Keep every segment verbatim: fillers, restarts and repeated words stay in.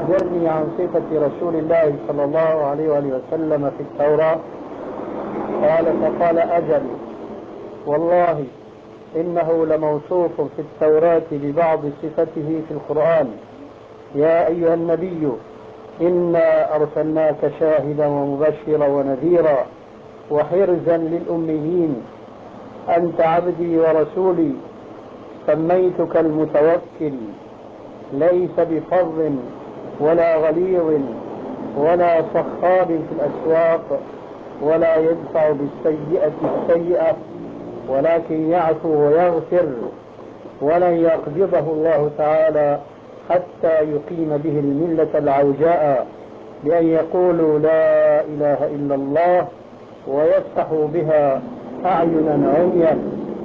أخبرني عن صفة رسول الله صلى الله عليه وآله وسلم في التوراة. قال فقال أجل والله إنه لموصوف في التوراة ببعض صفته في القرآن. يا أيها النبي إنا أرسلناك شاهدا ومبشرا ونذيرا وحرزا للأميين أنت عبدي ورسولي سميتك المتوكل ليس بفظ ولا غليظ ولا صخاب في الأسواق ولا يدفع بالسيئة السيئة ولكن يعفو ويغفر ولن يقبضه الله تعالى حتى يقيم به الملة العوجاء بأن يقولوا لا إله إلا الله ويفتحوا بها أعينا عميا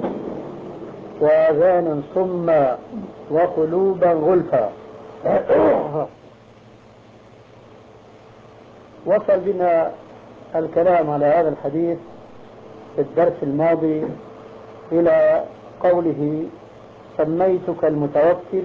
وآذانا صما وقلوبا غلفا. وصل بنا الكلام على هذا الحديث في الدرس الماضي إلى قوله سميتك المتوكل،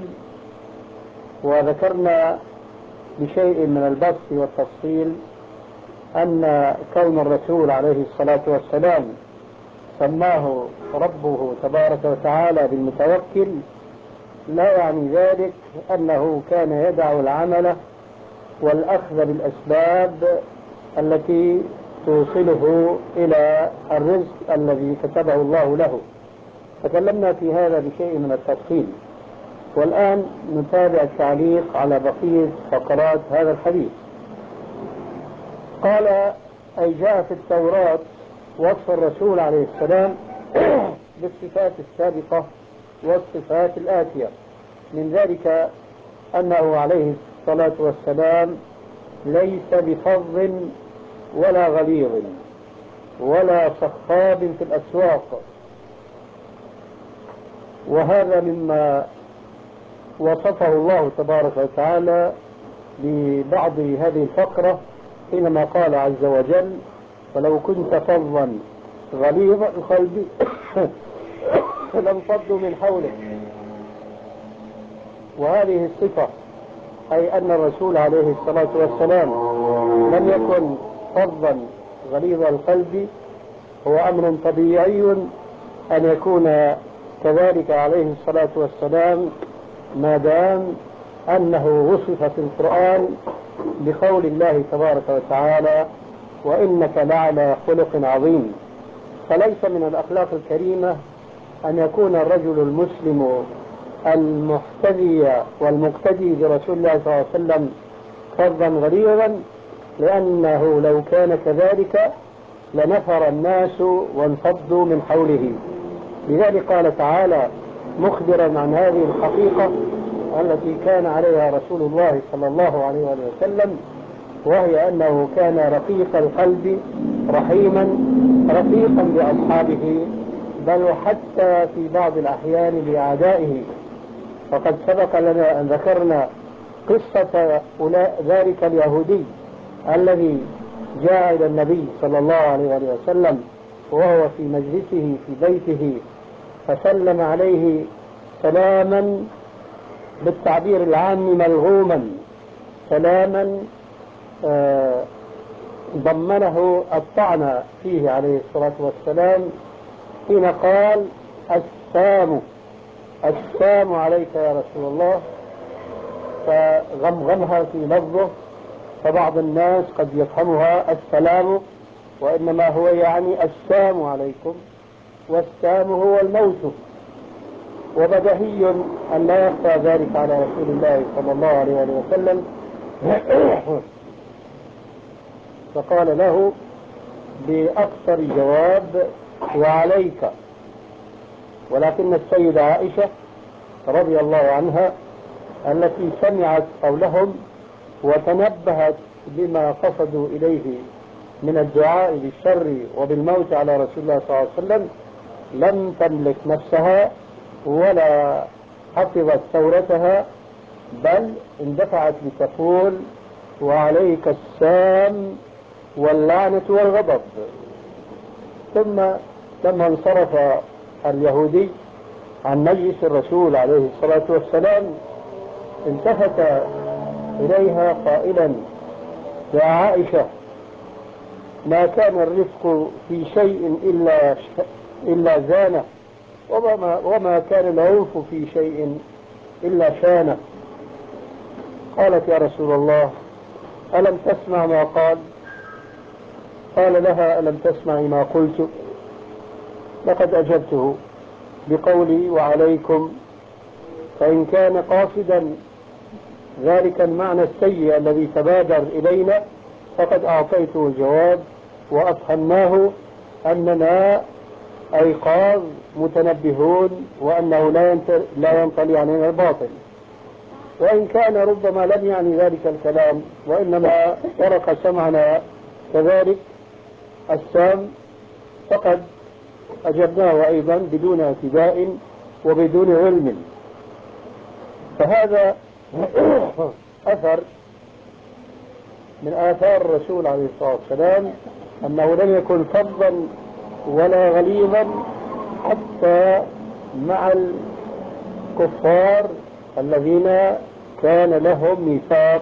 وذكرنا بشيء من البسط والتفصيل أن كون الرسول عليه الصلاة والسلام سماه ربه تبارك وتعالى بالمتوكل لا يعني ذلك أنه كان يدع العمل والأخذ بالأسباب التي توصله إلى الرزق الذي كتبه الله له. تكلمنا في هذا بشيء من التفصيل، والآن نتابع التعليق على بقية فقرات هذا الحديث. قال أي جاء في التوراة وصف الرسول عليه السلام بالصفات السابقة والصفات الآتية، من ذلك أنه عليه الصلاة والسلام ليس بفظ ولا غليظ ولا صخاب في الأسواق، وهذا مما وصفه الله تبارك وتعالى ببعض هذه الفقرة حينما قال عز وجل ولو كنت فظا غليظ القلب لانفضوا من حولك. وهذه الصفة أي أن الرسول عليه الصلاة والسلام لم يكن فظا غليظ القلب، هو أمر طبيعي أن يكون كذلك عليه الصلاة والسلام ما دام أنه وصف في القرآن بقول الله تبارك وتعالى وإنك لعلى خلق عظيم. فليس من الأخلاق الكريمة أن يكون الرجل المسلم المحتذي والمقتدي برسول الله صلى الله عليه وسلم فظا غليظا، لأنه لو كان كذلك لنفر الناس وانفضوا من حوله. لذلك قال تعالى مخبرا عن هذه الحقيقة التي كان عليها رسول الله صلى الله عليه وسلم، وهي أنه كان رقيق القلب رحيما رفيقا بأصحابه، بل حتى في بعض الأحيان بأعدائه. فقد سبق لنا أن ذكرنا قصة ذلك اليهودي الذي جاء إلى النبي صلى الله عليه وسلم وهو في مجلسه في بيته، فسلم عليه سلاما بالتعبير العام ملغوما، سلاما آه ضمنه الطعن فيه عليه الصلاة والسلام حين قال السام السام عليك يا رسول الله، فغمغمها في لفظه، فبعض الناس قد يفهمها السلام وإنما هو يعني السام عليكم، والسام هو الموت، وبدهي أن لا يخفى ذلك على رسول الله صلى الله عليه وسلم. فقال له بأقصر جواب وعليك. ولكن السيدة عائشة رضي الله عنها التي سمعت قولهم وتنبهت بما قصدوا إليه من الدعاء بالشر وبالموت على رسول الله صلى الله عليه وسلم لم تملك نفسها ولا حفظت ثورتها، بل اندفعت لتقول وعليك السام واللعنة والغضب. ثم لما انصرف اليهودي عن مجلس الرسول عليه الصلاة والسلام التفت إليها قائلا: يا عائشة، ما كان الرفق في شيء إلا إلا زانه، وما, وما كان العنف في شيء إلا شانه. قالت: يا رسول الله، ألم تسمع ما قال؟ قال لها: ألم تسمعي ما قلت؟ لقد أجبته بقولي: وعليكم. فإن كان قاصدا ذلك المعنى السيء الذي تبادر إلينا فقد أعطيته الجواب وأفهمناه أننا أيقاظ متنبهون وأنه لا ينطلي علينا الباطل. وإن كان ربما لم يعني ذلك الكلام وإنما طرق سمعنا كذلك السام، فقد أجبناه أيضا بدون اعتداء وبدون علم. فهذا أثر من آثار الرسول عليه الصلاة والسلام، أنه لم يكن فظا ولا غليظا حتى مع الكفار الذين كان لهم ميثاق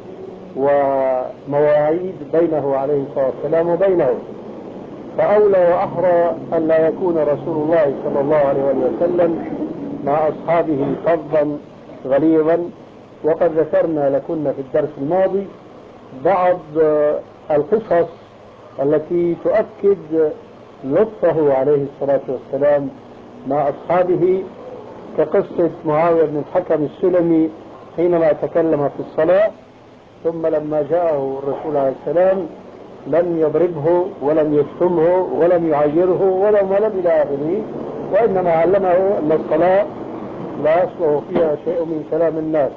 ومواعيد بينه عليه الصلاة والسلام وبينهم. فأولى وأحرى أن لا يكون رسول الله صلى الله عليه وسلم مع أصحابه فظا غليظا. وقد ذكرنا لكنا في الدرس الماضي بعض القصص التي تؤكد لطفه عليه الصلاة والسلام مع أصحابه، كقصة معاوية بن الحكم السلمي حينما تكلم في الصلاة، ثم لما جاءه الرسول عليه السلام لم يضربه ولم يشتمه ولم يعيره ولم ولم إلى آخره، وإنما علمه أن الصلاة لا يصلح فيها شيء من كلام الناس.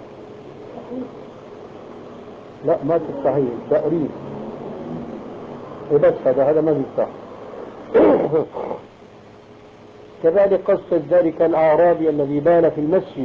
لا، ما تستحيل تأريف بس هذا هذا ما يستحيل. كذلك قصة ذلك الأعرابي الذي بال في المسجد،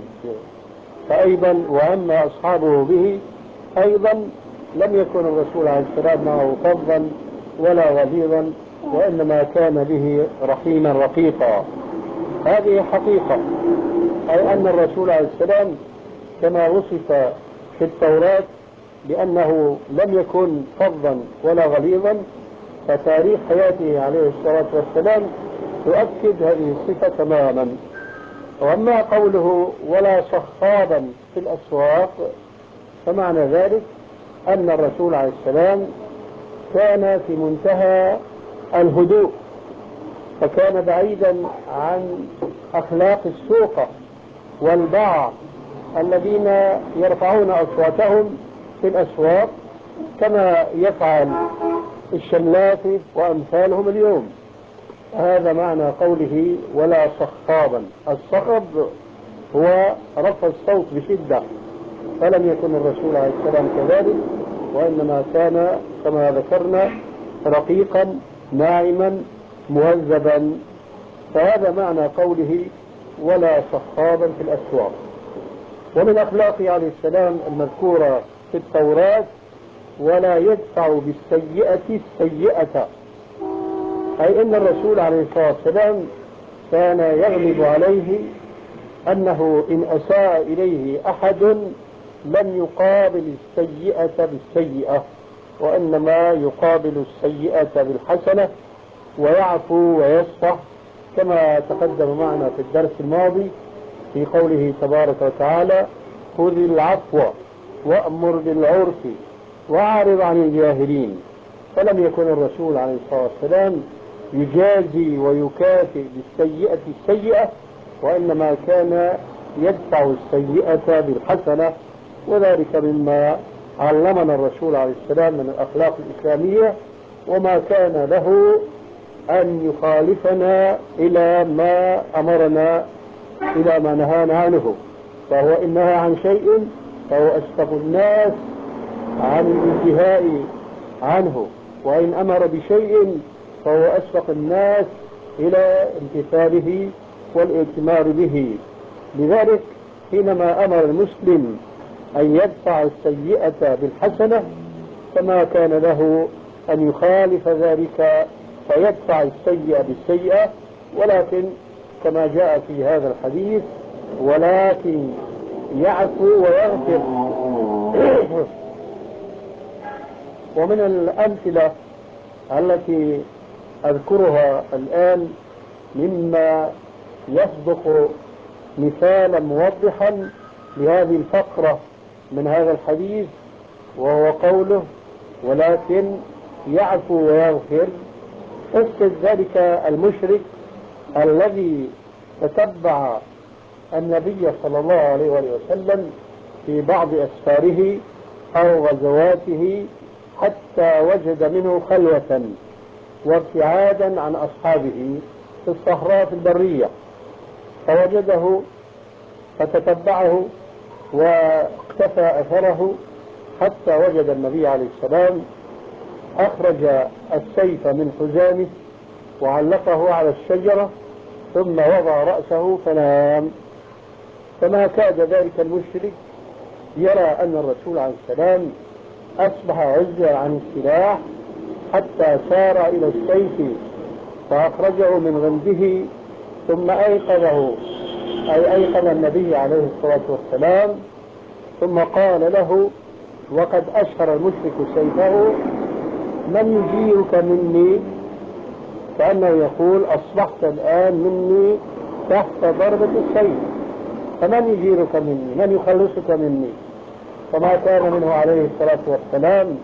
فأيضا وأما أصحابه به أيضا لم يكن الرسول عليه السلام معه فظا ولا غليظا، وإنما كان به رحيما رقيقا. هذه حقيقة، أي أن الرسول عليه السلام كما وصف في التوراة بأنه لم يكن فظا ولا غليظا، فتاريخ حياته عليه الصلاة والسلام تؤكد هذه الصفة تماما. وأما قوله ولا صخابا في الأسواق، فمعنى ذلك أن الرسول عليه السلام كان في منتهى الهدوء، فكان بعيدا عن أخلاق السوق والباع الذين يرفعون أصواتهم في الأسواق كما يفعل الشلافة وأمثالهم اليوم. هذا معنى قوله ولا صخابا. الصخب هو رفع الصوت بشدة، فلم يكن الرسول عليه السلام كذلك، وإنما كان كما ذكرنا رقيقا ناعما مهذبا. فهذا معنى قوله ولا صخابا في الأسواق. ومن أخلاقه عليه السلام المذكورة في التوراة ولا يدفع بالسيئة السيئة، أي أن الرسول عليه الصلاة والسلام كان يغلب عليه أنه إن أساء إليه أحد لم يقابل السيئة بالسيئة، وإنما يقابل السيئة بالحسنة ويعفو ويصفح، كما تقدم معنا في الدرس الماضي في قوله تبارك وتعالى: خذ العفو وأمر بالعرف وأعرض عن الجاهلين. فلم يكن الرسول عليه الصلاة والسلام يجازي ويكافئ بالسيئة السيئة، وإنما كان يدفع السيئة بالحسنة، وذلك مما علمنا الرسول عليه السلام من الأخلاق الإسلامية، وما كان له أن يخالفنا إلى ما أمرنا إلى ما نهانا عنه. فهو إن نهى عن شيء فهو أشفق الناس عن الانتهاء عنه، وإن أمر بشيء فهو أشفق الناس إلى امتثاله والائتمار به. لذلك حينما أمر المسلم أن يدفع السيئة بالحسنة فما كان له أن يخالف ذلك فيدفع السيئة بالسيئة، ولكن كما جاء في هذا الحديث ولكن يعفو ويغفر. ومن الأمثلة التي أذكرها الآن مما يصدق مثالا موضحا لهذه الفقرة من هذا الحديث، وهو قوله ولكن يعفو ويغفر. قصة ذلك المشرك الذي تتبع النبي صلى الله عليه وسلم في بعض أسفاره أو غزواته حتى وجد منه خلوة وابتعادا عن أصحابه في الصحراء في البرية، فوجده فتتبعه واقتفى أثره حتى وجد النبي عليه السلام، أخرج السيف من حزامه وعلقه على الشجرة ثم وضع رأسه فنام. فما كاد ذلك المشرك يرى أن الرسول عليه السلام أصبح عزا عن السلاح حتى سار إلى السيف فأخرجه من غمده، ثم أيقظه أي أيقظ النبي عليه الصلاة والسلام، ثم قال له وقد أشهر المشرك سيفه من يجيرك مني؟ كأنه يقول أصبحت الآن مني تحت ضربة السيف، فمن يجيرك مني؟ من يخلصك مني؟ فما كان منه عليه الصلاة والسلام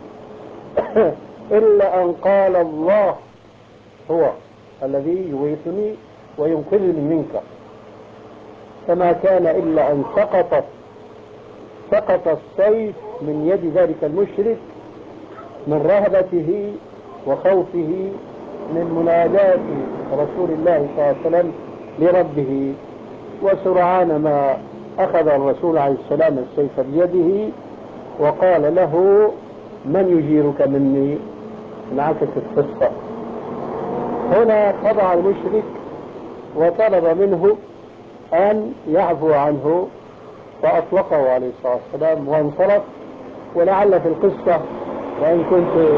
إلا أن قال الله هو الذي يغيثني وينقذني منك. فما كان إلا أن سقطت سقط السيف من يد ذلك المشرك من رهبته وخوفه من منادات رسول الله صلى الله عليه وسلم لربه. وسرعان ما أخذ الرسول عليه السلام السيف بيده وقال له من يجيرك مني؟ انعكست القصة. هنا خضع المشرك وطلب منه أن يعفو عنه فأطلقه عليه الصلاة والسلام وانصرف. ولعل في القصة، وإن كنت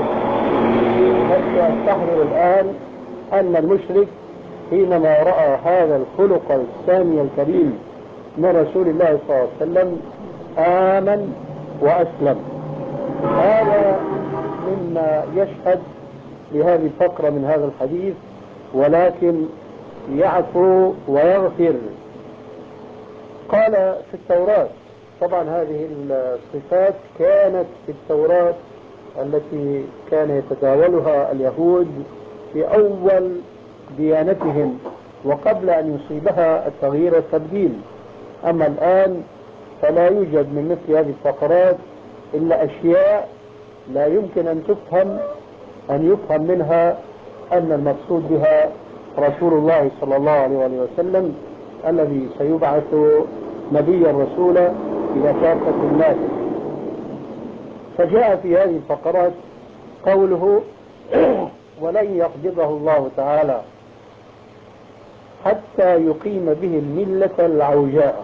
أستحضر الآن، أن المشرك حينما رأى هذا الخلق السامي الكريم من رسول الله صلى الله عليه وسلم آمن وأسلم. هذا مما يشهد لهذه الفقرة من هذا الحديث، ولكن يعفو ويغفر. قال في التوراة، طبعا هذه الصفات كانت في التوراة التي كان يتداولها اليهود في أول ديانتهم وقبل أن يصيبها التغيير والتبديل. أما الآن فلا يوجد من مثل هذه الفقرات إلا أشياء لا يمكن أن تفهم أن يفهم منها أن المقصود بها رسول الله صلى الله عليه وسلم الذي سيبعث نبيا رسولا إلى كافة الناس. فجاء في هذه الفقرات قوله ولن يقبضه الله تعالى حتى يقيم به الملة العوجاء.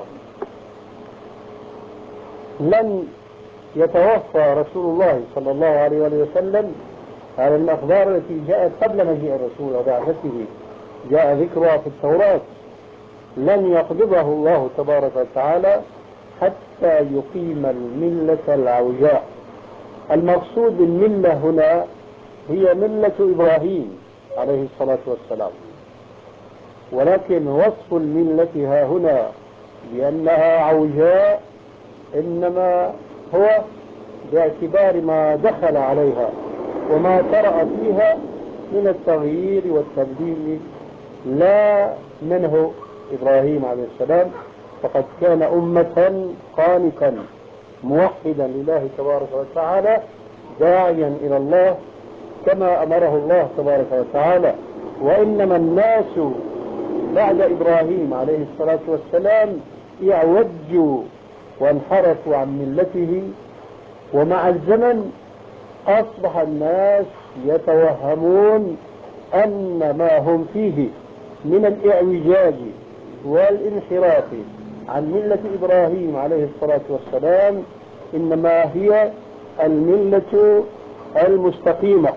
لن يتوفى رسول الله صلى الله عليه وسلم على الأخبار التي جاءت قبل مجيء الرسول وبعثته، جاء ذكرها في التوراة. لن يقبضه الله تبارك وتعالى حتى يقيم الملة العوجاء. المقصود بالملة هنا هي ملة إبراهيم عليه الصلاة والسلام، ولكن وصف الملة ها هنا بأنها عوجاء إنما هو باعتبار ما دخل عليها وما طرأ فيها من التغيير والتبديل، لا منه إبراهيم عليه السلام، فقد كان أمة قانتا موحدا لله تبارك وتعالى داعيا إلى الله كما أمره الله تبارك وتعالى. وإنما الناس بعد إبراهيم عليه الصلاة والسلام اعوجوا وانحرفوا عن ملته، ومع الزمن أصبح الناس يتوهمون أن ما هم فيه من الإعوجاج والانحراف عن ملة إبراهيم عليه الصلاة والسلام إنما هي الملة المستقيمة،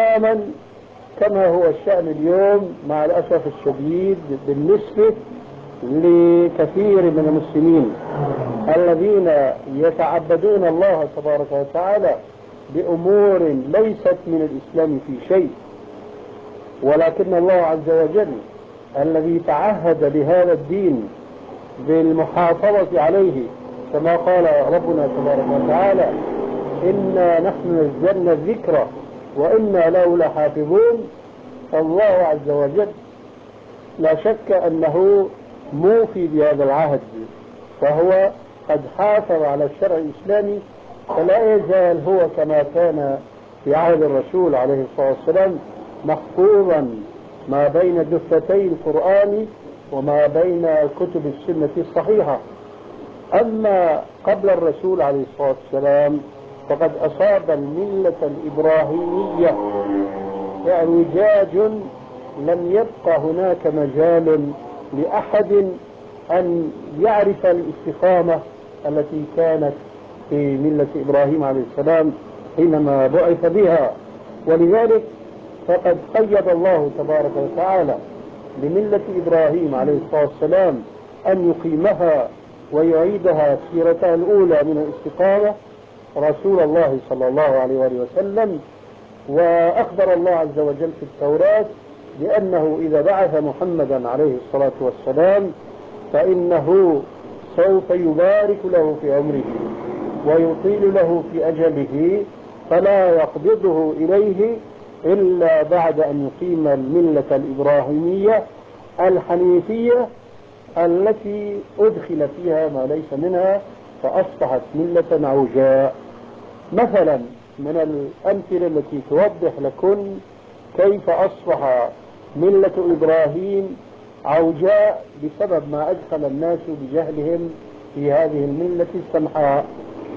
تماما كما هو الشأن اليوم مع الأسف الشديد بالنسبة لكثير من المسلمين الذين يتعبدون الله تبارك وتعالى بأمور ليست من الإسلام في شيء، ولكن الله عز وجل الذي تعهد بهذا الدين بالمحافظة عليه، كما قال ربنا تبارك وتعالى: إنا نحن نزلنا الذكر وإنا له لحافظون. فالله عز وجل لا شك أنه موفي بهذا العهد، فهو قد حافظ على الشرع الإسلامي، فلا يزال هو كما كان في عهد الرسول عليه الصلاة والسلام محفوظا ما بين دفتي القرآن وما بين كتب السنة الصحيحة. أما قبل الرسول عليه الصلاة والسلام فقد أصاب الملة الإبراهيمية اعوجاج لم يبقى هناك مجال لأحد أن يعرف الاستقامة التي كانت في ملة إبراهيم عليه السلام حينما بعث بها. ولذلك فقد قيد الله تبارك وتعالى لملة إبراهيم عليه الصلاة والسلام أن يقيمها ويعيدها سيرتها الأولى من الاستقامة رسول الله صلى الله عليه وآله وسلم. وأخبر الله عز وجل في التوراة بأنه إذا بعث محمدا عليه الصلاة والسلام فإنه سوف يبارك له في عمره ويطيل له في أجله، فلا يقبضه إليه إلا بعد أن يقيم الملة الإبراهيمية الحنيفية التي أدخل فيها ما ليس منها فأصبحت ملة عوجاء. مثلا من الأمثلة التي توضح لكم كيف أصبح ملة إبراهيم عوجاء بسبب ما أدخل الناس بجهلهم في هذه الملة السمحاء.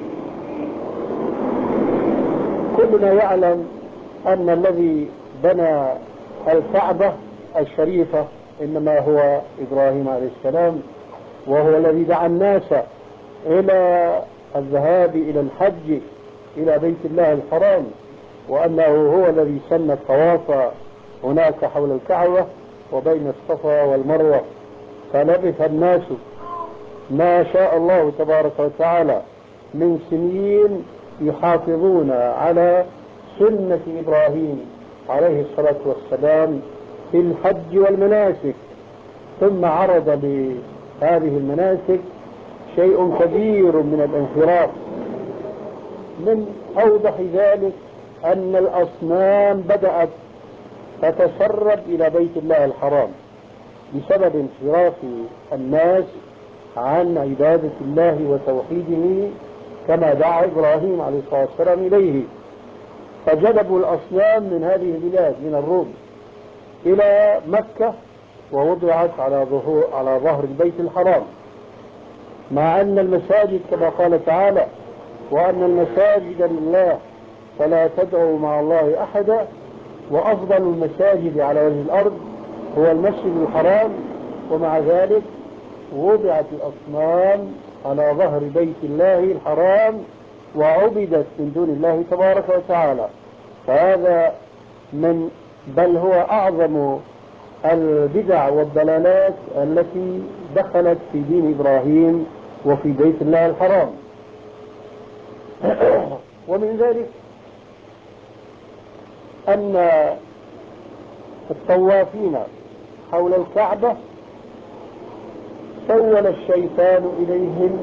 كلنا يعلم أن الذي بنى الكعبة الشريفة إنما هو إبراهيم عليه السلام، وهو الذي دعا الناس إلى الذهاب إلى الحج إلى بيت الله الحرام، وأنه هو الذي سن الطواف هناك حول الكعبة وبين الصفا والمروة. فلبث الناس ما شاء الله تبارك وتعالى من سنين يحافظون على سنة إبراهيم عليه الصلاة والسلام في الحج والمناسك، ثم عرض لهذه المناسك شيء كبير من الانحراف. من أوضح ذلك أن الأصنام بدأت تتسرب إلى بيت الله الحرام بسبب انحراف الناس عن عبادة الله وتوحيده كما دعا إبراهيم عليه الصلاة والسلام إليه. فجذبوا الأصنام من هذه البلاد من الروم إلى مكة ووضعت على ظهور على ظهر البيت الحرام، مع أن المساجد كما قال تعالى: وأن المساجد لله فلا تدعوا مع الله أحدا، وأفضل المساجد على وجه الأرض هو المسجد الحرام. ومع ذلك وضعت الأصنام على ظهر بيت الله الحرام وعبدت من دون الله تبارك وتعالى. فهذا من بل هو أعظم البدع والضلالات التي دخلت في دين إبراهيم وفي بيت الله الحرام. ومن ذلك أن الطوافين حول الكعبة سول الشيطان إليهم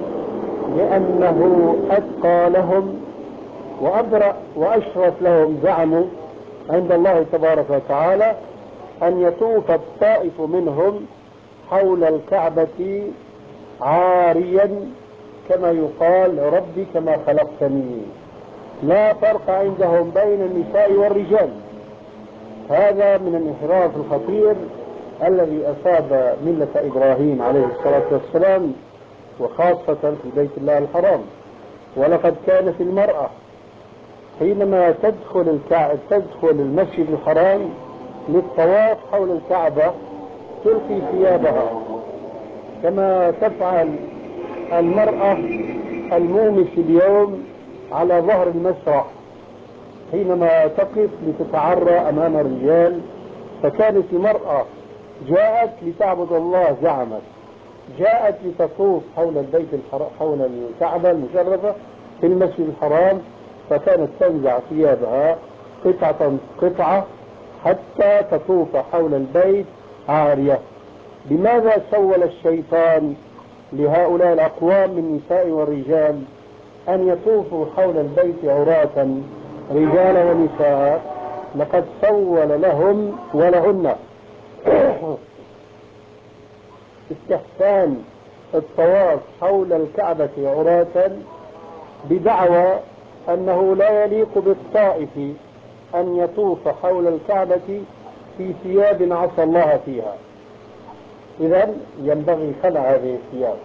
لأنه أتقى لهم وأبرأ وأشرف لهم، زعموا عند الله تبارك وتعالى أن يطوف الطائف منهم حول الكعبة عاريا كما يقال: ربي كما خلقتني. لا فرق عندهم بين النساء والرجال. هذا من الانحراف الخطير الذي أصاب ملة إبراهيم عليه الصلاة والسلام وخاصة في بيت الله الحرام. ولقد كانت المرأة حينما تدخل الكعبة تدخل المسجد الحرام للطواف حول الكعبة تلقي ثيابها كما تفعل المرأة المومس اليوم على ظهر المسرح حينما تقف لتتعرى أمام الرجال. فكانت المرأة جاءت لتعبد الله زعمت، جاءت لتطوف حول البيت الحرام حول الكعبة المشرفة في المسجد الحرام، فكانت تنزع ثيابها قطعة قطعة حتى تطوف حول البيت عارية. لماذا سول الشيطان لهؤلاء الأقوام من النساء والرجال أن يطوفوا حول البيت عراة رجال ونساء؟ لقد سول لهم ولهن استحسان الطواف حول الكعبة عراة بدعوى أنه لا يليق بالطائف أن يطوف حول الكعبة في ثياب عصى الله فيها، إذن ينبغي خلع هذه الثياب.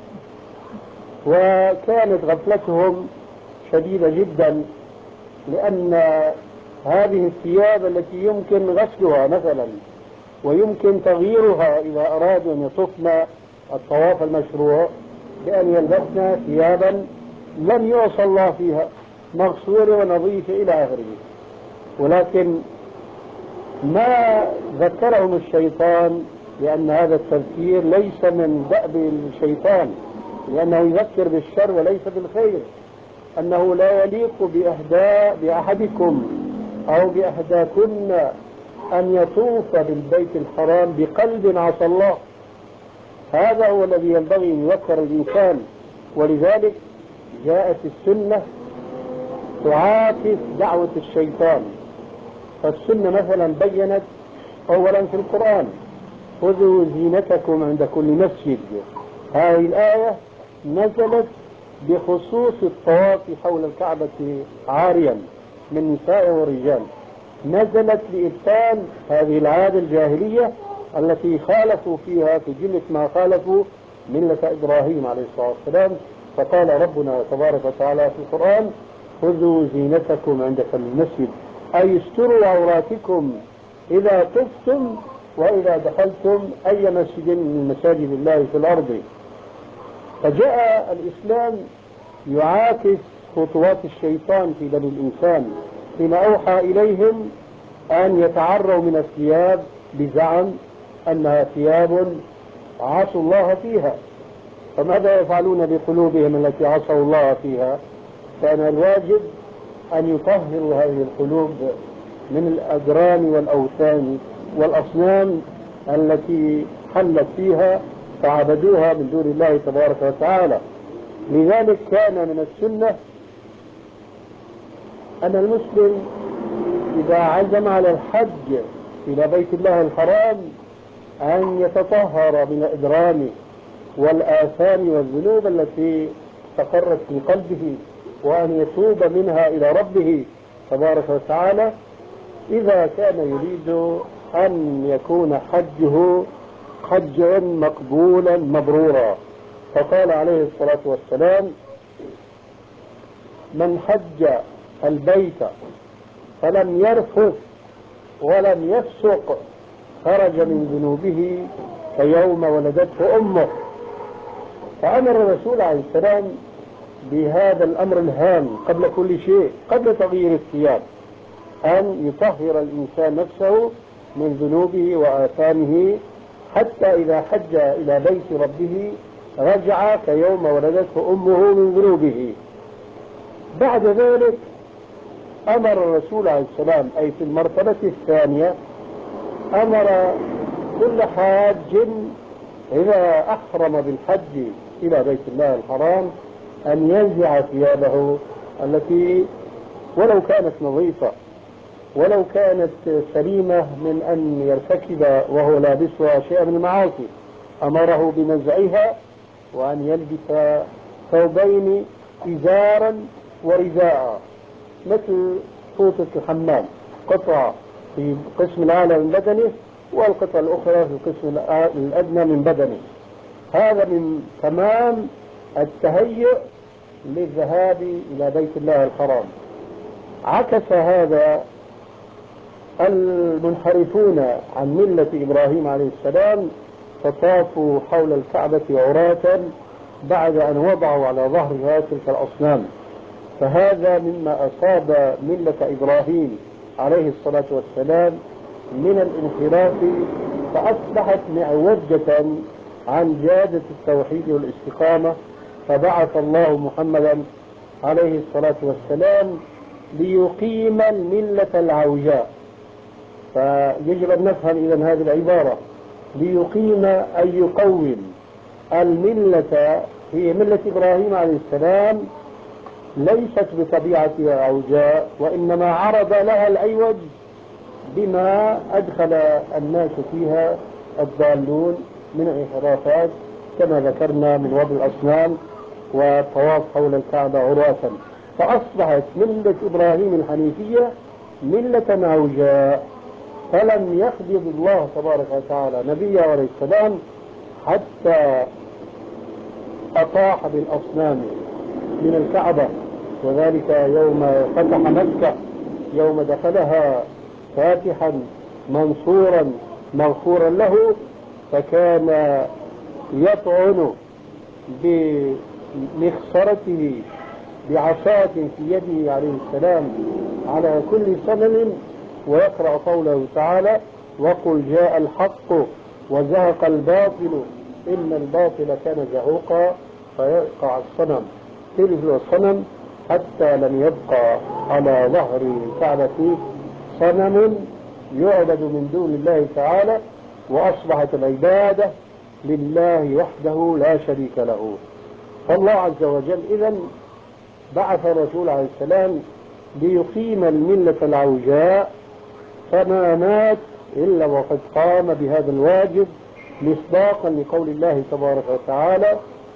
وكانت غفلتهم شديدة جدا، لأن هذه الثياب التي يمكن غسلها مثلا ويمكن تغييرها إذا أرادوا أن يطوفن الطواف المشروع بأن يلبسن ثيابا لم يعصى الله فيها، مغسولة ونظيفة إلى آخره. ولكن ما ذكرهم الشيطان، لأن هذا التذكير ليس من دأب الشيطان، لأنه يذكر بالشر وليس بالخير، أنه لا يليق بأهداء بأحدكم أو بأحداكن أن يطوف بالبيت الحرام بقلب عصى الله. هذا هو الذي ينبغي أن يذكر الإنسان. ولذلك جاءت السنة تعاكس دعوة الشيطان. فالسنة مثلا بينت أولا في القرآن خذوا زينتكم عند كل مسجد. هذه الآية نزلت بخصوص الطواف حول الكعبة عاريا من نساء ورجال، نزلت لإبطال هذه العادة الجاهلية التي خالفوا فيها في جملة ما خالفوا ملة إبراهيم عليه الصلاة والسلام. فقال ربنا تبارك وتعالى في القرآن خذوا زينتكم عند كل مسجد، أي استروا عوراتكم إذا طفتم وإذا دخلتم أي مسجد من مساجد الله في الأرض. فجاء الإسلام يعاكس خطوات الشيطان في بني الإنسان حين أوحى إليهم أن يتعروا من الثياب بزعم أنها ثياب عصوا الله فيها. فماذا يفعلون بقلوبهم التي عصوا الله فيها؟ كان الواجب أن يطهروا هذه القلوب من الأدران والأوثان والأصنام التي حلت فيها فعبدوها من دون الله تبارك وتعالى. لذلك كان من السنة أن المسلم إذا عزم على الحج إلى بيت الله الحرام أن يتطهر من الأدران والآثام والذنوب التي تقرت في قلبه، وأن يتوب منها إلى ربه تبارك وتعالى إذا كان يريد أن يكون حجه حجا مقبولا مبرورا. فقال عليه الصلاة والسلام من حج البيت فلم يرفث ولم يفسق خرج من ذنوبه كيوم ولدته أمه. فأمر الرسول عليه السلام بهذا الأمر الهام قبل كل شيء، قبل تغيير الثياب، أن يطهر الإنسان نفسه من ذنوبه وآثامه حتى إذا حج إلى بيت ربه رجع كيوم ولدته أمه من ذنوبه. بعد ذلك أمر الرسول عليه السلام أي في المرتبة الثانية أمر كل حاج إذا أحرم بالحج إلى بيت الله الحرام أن ينزع ثيابه التي ولو كانت نظيفة ولو كانت سليمة من أن يرتكب وهو لابسها شيئا من المعاصي، أمره بنزعها وأن يلبس ثوبين إزارا ورداء مثل فوطة الحمام، قطعة في القسم الأعلى من بدنه والقطعة الأخرى في القسم الأدنى من بدنه. هذا من تمام التهيؤ للذهاب إلى بيت الله الحرام. عكس هذا المنحرفون عن ملة إبراهيم عليه السلام فطافوا حول الكعبة عراة بعد أن وضعوا على ظهرها تلك الأصنام. فهذا مما أصاب ملة إبراهيم عليه الصلاة والسلام من الانحراف فأصبحت معوجة عن جادة التوحيد والاستقامة، فبعث الله محمدا عليه الصلاة والسلام ليقيم الملة العوجاء. فيجب أن نفهم إذن هذه العبارة، ليقيم أي يقوم الملة. هي ملة إبراهيم عليه السلام ليست بطبيعتها عوجاء، وإنما عرض لها العوج بما أدخل الناس فيها الضالون من انحرافات، كما ذكرنا من وضع الأصنام والطواف حول الكعبة عراة. فأصبحت ملة إبراهيم الحنيفية ملة عوجاء، فلم يقبض الله تبارك وتعالى نبيه عليه السلام حتى أطاح بالأصنام من الكعبة، وذلك يوم فتح مكة، يوم دخلها فاتحا منصورا مغفورا له، فكان يطعن بمخصرته بعصاة في يده عليه السلام على كل صنم، ويقرأ قوله تعالى: وقل جاء الحق وزهق الباطل إن الباطل كان زهوقا، فيقع الصنم تلف الصنم حتى لم يبقى على ظهر الكعبة صنم يعبد من دون الله تعالى، وأصبحت العبادة لله وحده لا شريك له. فالله عز وجل إذن بعث الرسول عليه السلام ليقيم الملة العوجاء، فما مات إلا وقد قام بهذا الواجب، مصداقا لقول الله تبارك وتعالى: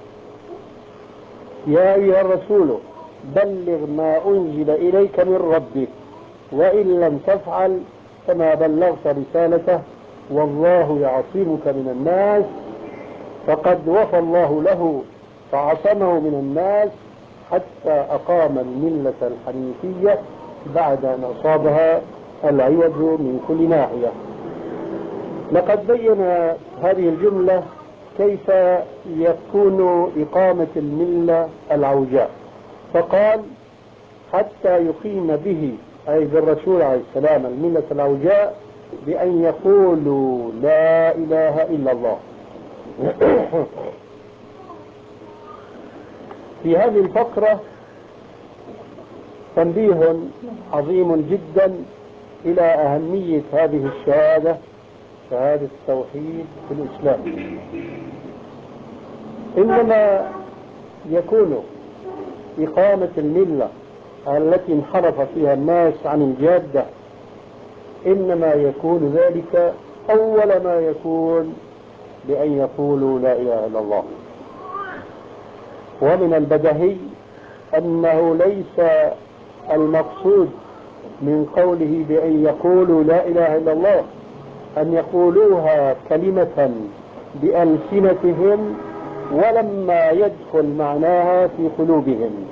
يا أيها الرسول بلغ ما أنزل إليك من ربك وإن لم تفعل فما بلغت رسالته والله يعصمك من الناس. فقد وفى الله له فعصمه من الناس حتى أقام الملة الحنيفية بعد أن أصابها العوج من كل ناحية. لقد بين هذه الجملة كيف يكون إقامة الملة العوجاء، فقال: حتى يقيم به، أي بالرسول عليه السلام، الملة العوجاء بأن يقولوا لا إله إلا الله. في هذه الفقرة تنبيه عظيم جدا إلى أهمية هذه الشهادة، شهادة التوحيد في الإسلام. إنما يكون إقامة الملة التي انحرف فيها الناس عن الجادة، إنما يكون ذلك أول ما يكون بأن يقولوا لا إله إلا الله. ومن البديهي أنه ليس المقصود من قوله بأن يقولوا لا إله إلا الله أن يقولوها كلمة بألسنتهم ولما يدخل معناها في قلوبهم.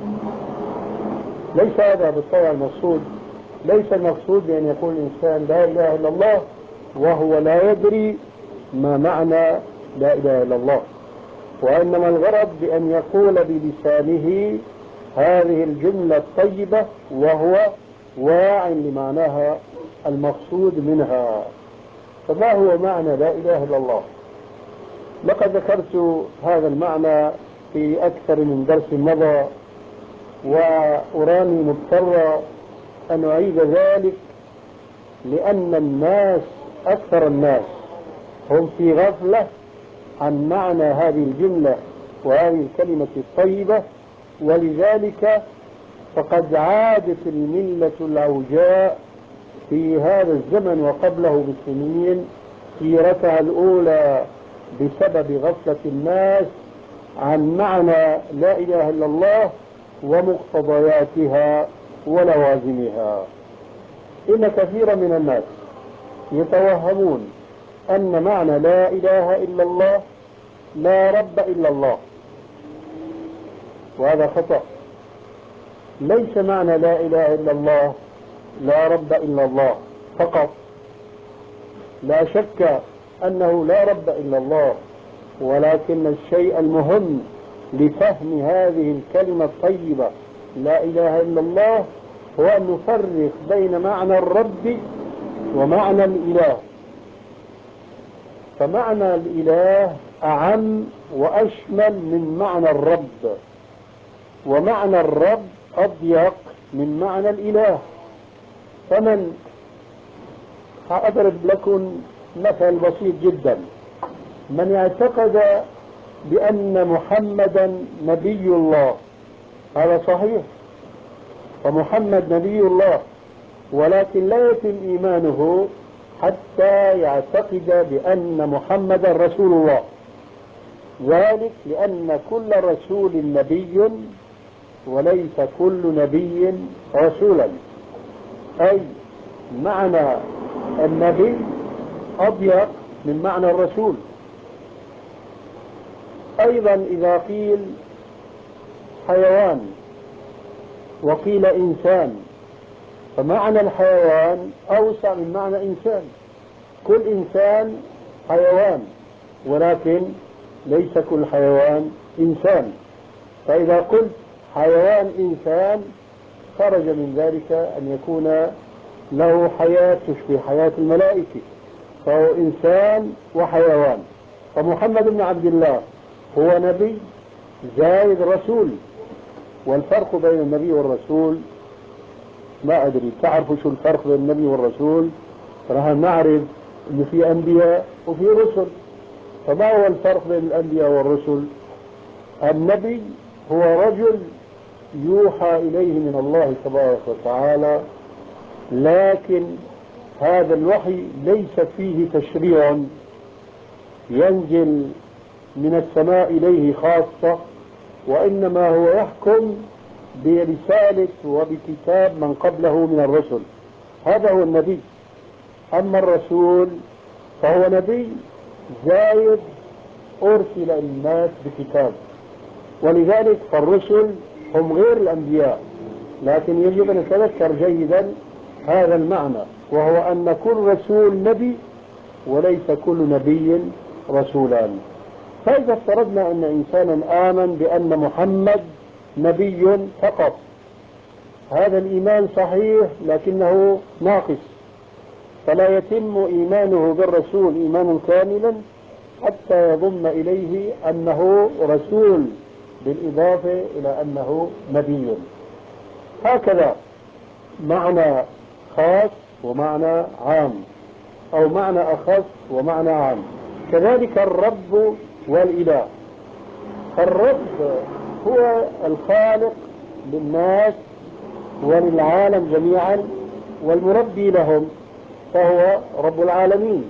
ليس هذا بالطبع المقصود. ليس المقصود بأن يقول الإنسان لا إله إلا الله وهو لا يدري ما معنى لا إله إلا الله، وإنما الغرض بأن يقول بلسانه هذه الجملة الطيبة وهو واع لمعناها المقصود منها. فما هو معنى لا إله إلا الله؟ لقد ذكرت هذا المعنى في أكثر من درس مضى، وأراني مضطر أن أعيد ذلك، لأن الناس أكثر الناس هم في غفلة عن معنى هذه الجملة وهذه الكلمة الطيبة، ولذلك فقد عادت الملة العوجاء في هذا الزمن وقبله بسنين سيرتها الأولى بسبب غفلة الناس عن معنى لا إله إلا الله ومقتضياتها ولوازمها. إن كثيرا من الناس يتوهمون أن معنى لا إله إلا الله لا رب إلا الله، وهذا خطأ. ليس معنى لا إله إلا الله لا رب إلا الله فقط، لا شك أنه لا رب إلا الله، ولكن الشيء المهم لفهم هذه الكلمة الطيبة لا إله إلا الله هو أن نفرق بين معنى الرب ومعنى الإله. فمعنى الإله أعم وأشمل من معنى الرب، ومعنى الرب أضيق من معنى الإله. فمن أضرب لكم مثل بسيط جدا. من اعتقد بأن محمدا نبي الله، هذا صحيح، فمحمد نبي الله، ولكن لا يتم إيمانه حتى يعتقد بأن محمدا رسول الله. ذلك لأن كل رسول نبي وليس كل نبي رسولا، أي معنى النبي أضيق من معنى الرسول. أيضا إذا قيل حيوان وقيل إنسان، فمعنى الحيوان أوسع من معنى إنسان. كل إنسان حيوان، ولكن ليس كل حيوان إنسان. فإذا قلت حيوان إنسان خرج من ذلك أن يكون له حياة تشبه حياة الملائكة، فهو إنسان وحيوان. فمحمد بن عبد الله هو نبي زائد رسول. والفرق بين النبي والرسول ما أدري، تعرفوا شو الفرق بين النبي والرسول؟ راح نعرف إن في أنبياء وفي رسل. فما هو الفرق بين الأنبياء والرسل؟ النبي هو رجل يوحى إليه من الله تبارك وتعالى، لكن هذا الوحي ليس فيه تشريع ينزل من السماء إليه خاصة، وإنما هو يحكم برسالة وبكتاب من قبله من الرسل. هذا هو النبي. أما الرسول فهو نبي زايد أرسل الناس بكتاب. ولذلك فالرسل هم غير الأنبياء، لكن يجب أن نتذكر جيدا هذا المعنى، وهو أن كل رسول نبي وليس كل نبي رسولان. فإذا افترضنا أن إنسانا آمن بأن محمد نبي فقط، هذا الإيمان صحيح لكنه ناقص، فلا يتم إيمانه بالرسول إيمانا كاملا حتى يضم إليه أنه رسول بالإضافة إلى أنه نبي. هكذا معنى خاص ومعنى عام، أو معنى أخص ومعنى عام. كذلك الرب والإله. الرب هو الخالق للناس وللعالم جميعا والمربي لهم، فهو رب العالمين.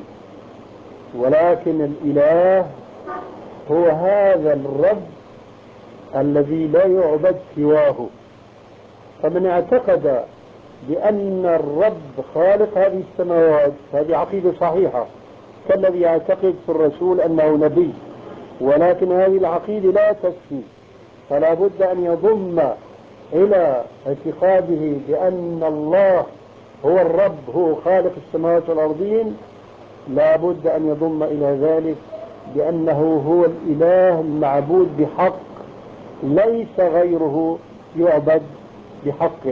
ولكن الإله هو هذا الرب الذي لا يعبد سواه. فمن اعتقد بأن الرب خالق هذه السماوات، هذه عقيدة صحيحة، كالذي يعتقد في الرسول أنه نبي، ولكن هذه العقيدة لا تكفي، فلا بد أن يضم إلى اعتقاده بأن الله هو الرب، هو خالق السماوات والأرضين، لا بد أن يضم إلى ذلك بأنه هو الإله المعبود بحق، ليس غيره يعبد بحق.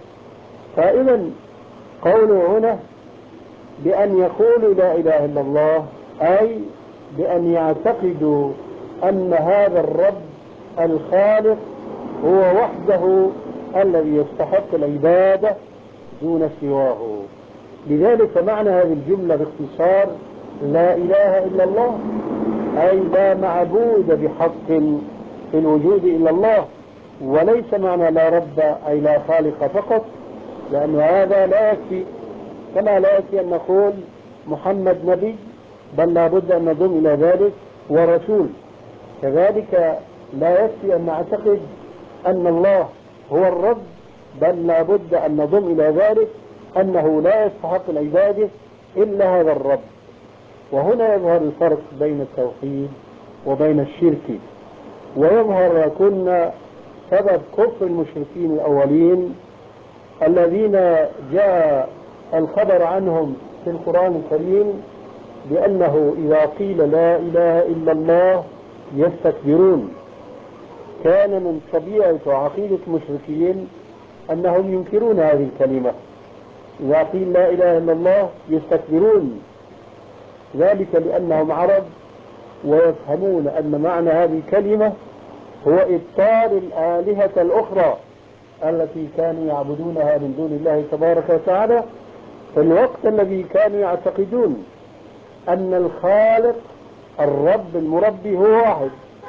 فإذا قوله هنا بأن يقولوا لا إله إلا الله، أي بأن يعتقدوا أن هذا الرب الخالق هو وحده الذي يستحق العبادة دون سواه. لذلك معنى هذه الجملة باختصار لا إله إلا الله، أي لا معبود بحق في الوجود إلا الله، وليس معنى لا رب أي لا خالق فقط، لأن هذا لا يكفي. كما لا يكفي أن نقول محمد نبي، بل لا بد أن نضم إلى ذلك ورسول. كذلك لا يكفي أن نعتقد أن الله هو الرب، بل لا بد أن نضم إلى ذلك أنه لا يستحق العبادة إلا هذا الرب. وهنا يظهر الفرق بين التوحيد وبين الشرك، ويظهر كنا سبب كفر المشركين الأولين الذين جاء الخبر عنهم في القرآن الكريم بأنه إذا قيل لا إله إلا الله يستكبرون. كان من طبيعة وعقيدة المشركين أنهم ينكرون هذه الكلمة، إذا قيل لا إله إلا الله يستكبرون. ذلك لأنهم عرب ويفهمون أن معنى هذه الكلمة هو إبطال الآلهة الأخرى التي كانوا يعبدونها من دون الله تبارك وتعالى في الوقت الذي كانوا يعتقدون أن الخالق الرب المربي هو واحد.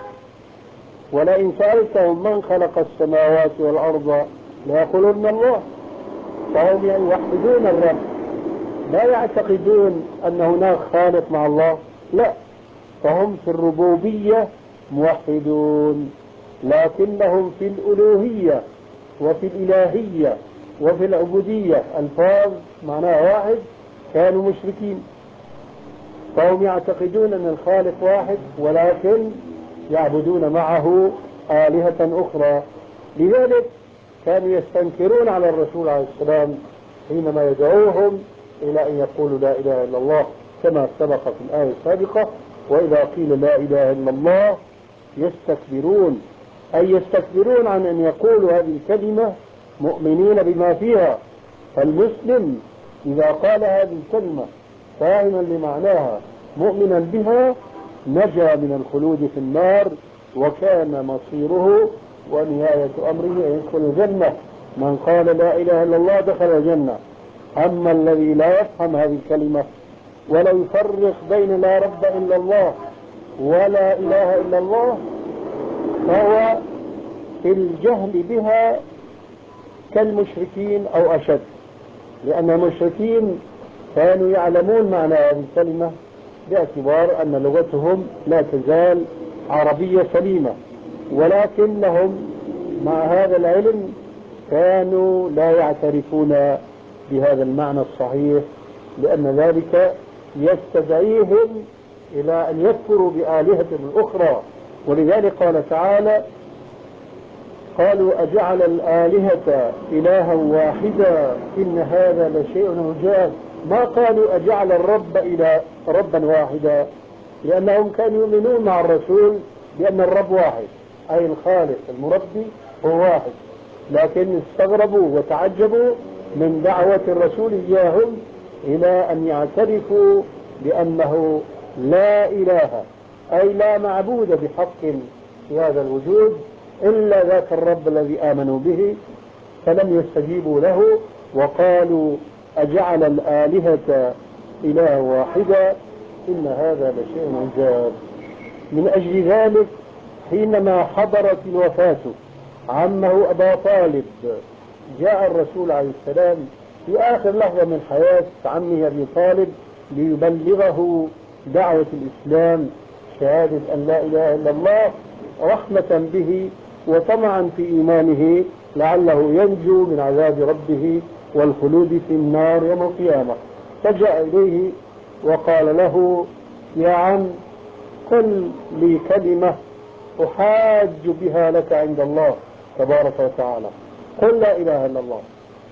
ولئن سألتهم من خلق السماوات والأرض ليقولون الله. فهم يوحدون الرب، لا يعتقدون أن هناك خالق مع الله، لا، فهم في الربوبية موحدون، لكنهم في الألوهية وفي الإلهية وفي العبودية ألفاظ معناها واحد كانوا مشركين. فهم يعتقدون أن الخالق واحد ولكن يعبدون معه آلهة أخرى. لذلك كانوا يستنكرون على الرسول عليه السلام حينما يدعوهم إلى أن يقولوا لا إله إلا الله، كما سبق في الآية السابقة: وإذا قيل لا إله إلا الله يستكبرون، أي يستكبرون عن أن يقولوا هذه الكلمة مؤمنين بما فيها. فالمسلم إذا قال هذه الكلمة فاهما لمعناها مؤمنا بها نجا من الخلود في النار، وكان مصيره ونهاية أمره أن يدخل الجنة. من قال لا إله إلا الله دخل الجنة. أما الذي لا يفهم هذه الكلمة ولا يفرق بين لا رب إلا الله ولا إله إلا الله فهو في الجهل بها كالمشركين أو أشد، لأن المشركين كانوا يعلمون معنى هذه الكلمة باعتبار أن لغتهم لا تزال عربية سليمة، ولكنهم مع هذا العلم كانوا لا يعترفون بهذا المعنى الصحيح، لأن ذلك يستدعيهم إلى أن يكفروا بآلهة أخرى. ولذلك قال تعالى: قالوا أجعل الآلهة إلها واحدا إن هذا لشيء عجاب. ما قالوا أجعل الرب إلى ربا واحدا، لأنهم كانوا يؤمنون مع الرسول بأن الرب واحد، أي الخالق المربي هو واحد، لكن استغربوا وتعجبوا من دعوة الرسول إياهم إلى أن يعترفوا بأنه لا إله، أي لا معبود بحق في هذا الوجود إلا ذاك الرب الذي آمنوا به. فلم يستجيبوا له وقالوا أجعل الآلهة إله واحدا إن هذا لشيء عجاب. من أجل ذلك حينما حضرت الوفاة عمه أبا طالب جاء الرسول عليه السلام في آخر لحظة من حياة عمه أبي طالب ليبلغه دعوة الإسلام، شهادة أن لا إله إلا الله، رحمة به وطمعا في إيمانه لعله ينجو من عذاب ربه والخلود في النار يوم القيامة. فجاء إليه وقال له: يا عم، قل لي كلمة أحاج بها لك عند الله تبارك وتعالى، قل لا إله إلا الله.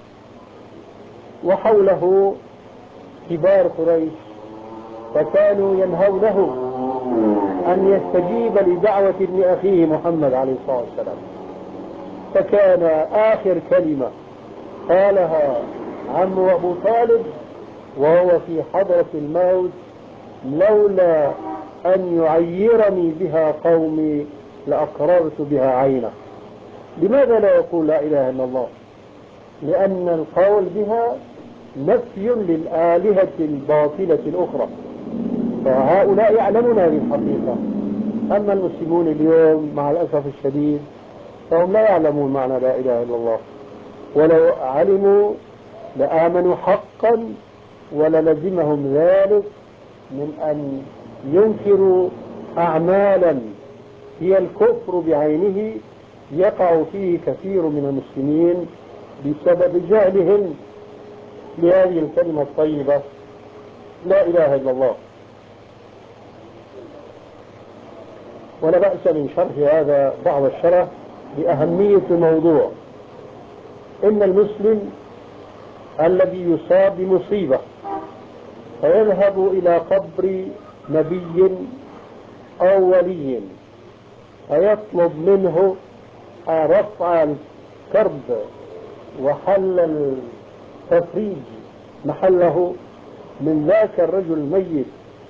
وحوله كبار قريش فكانوا ينهونه أن يستجيب لدعوة ابن أخيه محمد عليه الصلاة والسلام. فكان آخر كلمة قالها عمه أبو طالب وهو في حضرة الموت: لولا أن يعيرني بها قومي لأقررت بها عينه. لماذا لا يقول لا إله إلا الله؟ لأن القول بها نفي للآلهة الباطلة الأخرى، فهؤلاء يعلمون هذه الحقيقة. أما المسلمون اليوم مع الأسف الشديد فهم لا يعلمون معنى لا إله إلا الله، ولو علموا لآمنوا حقا وللزمهم ذلك من أن ينكروا أعمالا هي الكفر بعينه يقع فيه كثير من المسلمين بسبب جهلهم بهذه الكلمة الطيبة لا إله إلا الله. ولا بأس من شرح هذا بعض الشرح لأهمية الموضوع. إن المسلم الذي يصاب بمصيبة فيذهب إلى قبر نبي أو ولي فيطلب منه رفع الكرب وحل التفريج محله من ذاك الرجل الميت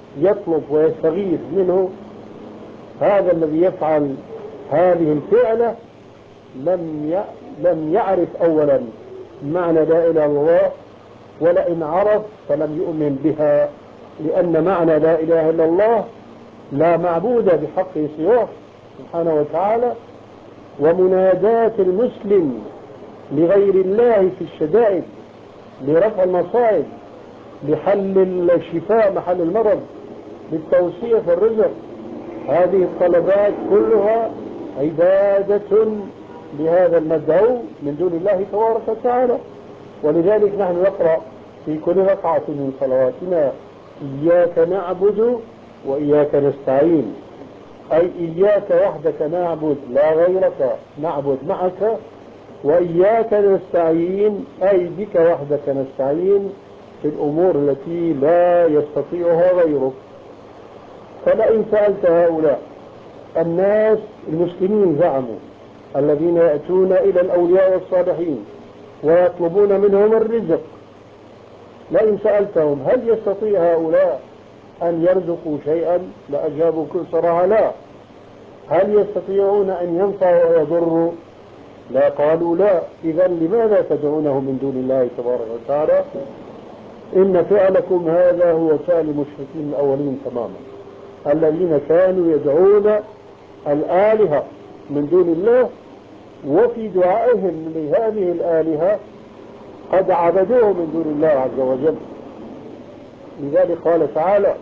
يطلب ويستغيث منه، هذا الذي يفعل هذه الفعلة لم لم يعرف أولا معنى لا إله إلا الله، ولئن عرف فلم يؤمن بها، لأن معنى لا إله إلا الله لا معبود بحق سواه سبحانه وتعالى، ومناداة المسلم لغير الله في الشدائد، لرفع المصائب، لحل الشفاء محل المرض، للتوسيع في الرزق، هذه الطلبات كلها عبادة لهذا المدعو من دون الله تبارك وتعالى. ولذلك نحن نقرأ في كل ركعة من صلواتنا إياك نعبد وإياك نستعين، أي إياك وحدك نعبد لا غيرك نعبد معك، وإياك نستعين أي بك وحدك نستعين في الأمور التي لا يستطيعها غيرك. فلئن سألت هؤلاء الناس المسلمين زعموا الذين يأتون إلى الأولياء والصالحين ويطلبون منهم الرزق، لئن سألتهم هل يستطيع هؤلاء أن يرزقوا شيئا لأجابوا كل صراحة لا. هل يستطيعون أن ينفعوا ويضروا؟ لا، قالوا لا. إذا لماذا تدعونه من دون الله تبارك وتعالى؟ إن فعلكم هذا هو فعل المشركين الأولين تماما، الذين كانوا يدعون الآلهة من دون الله، وفي دعائهم لهذه الآلهة قد عبدوه من دون الله عز وجل. لذلك قال تعالى: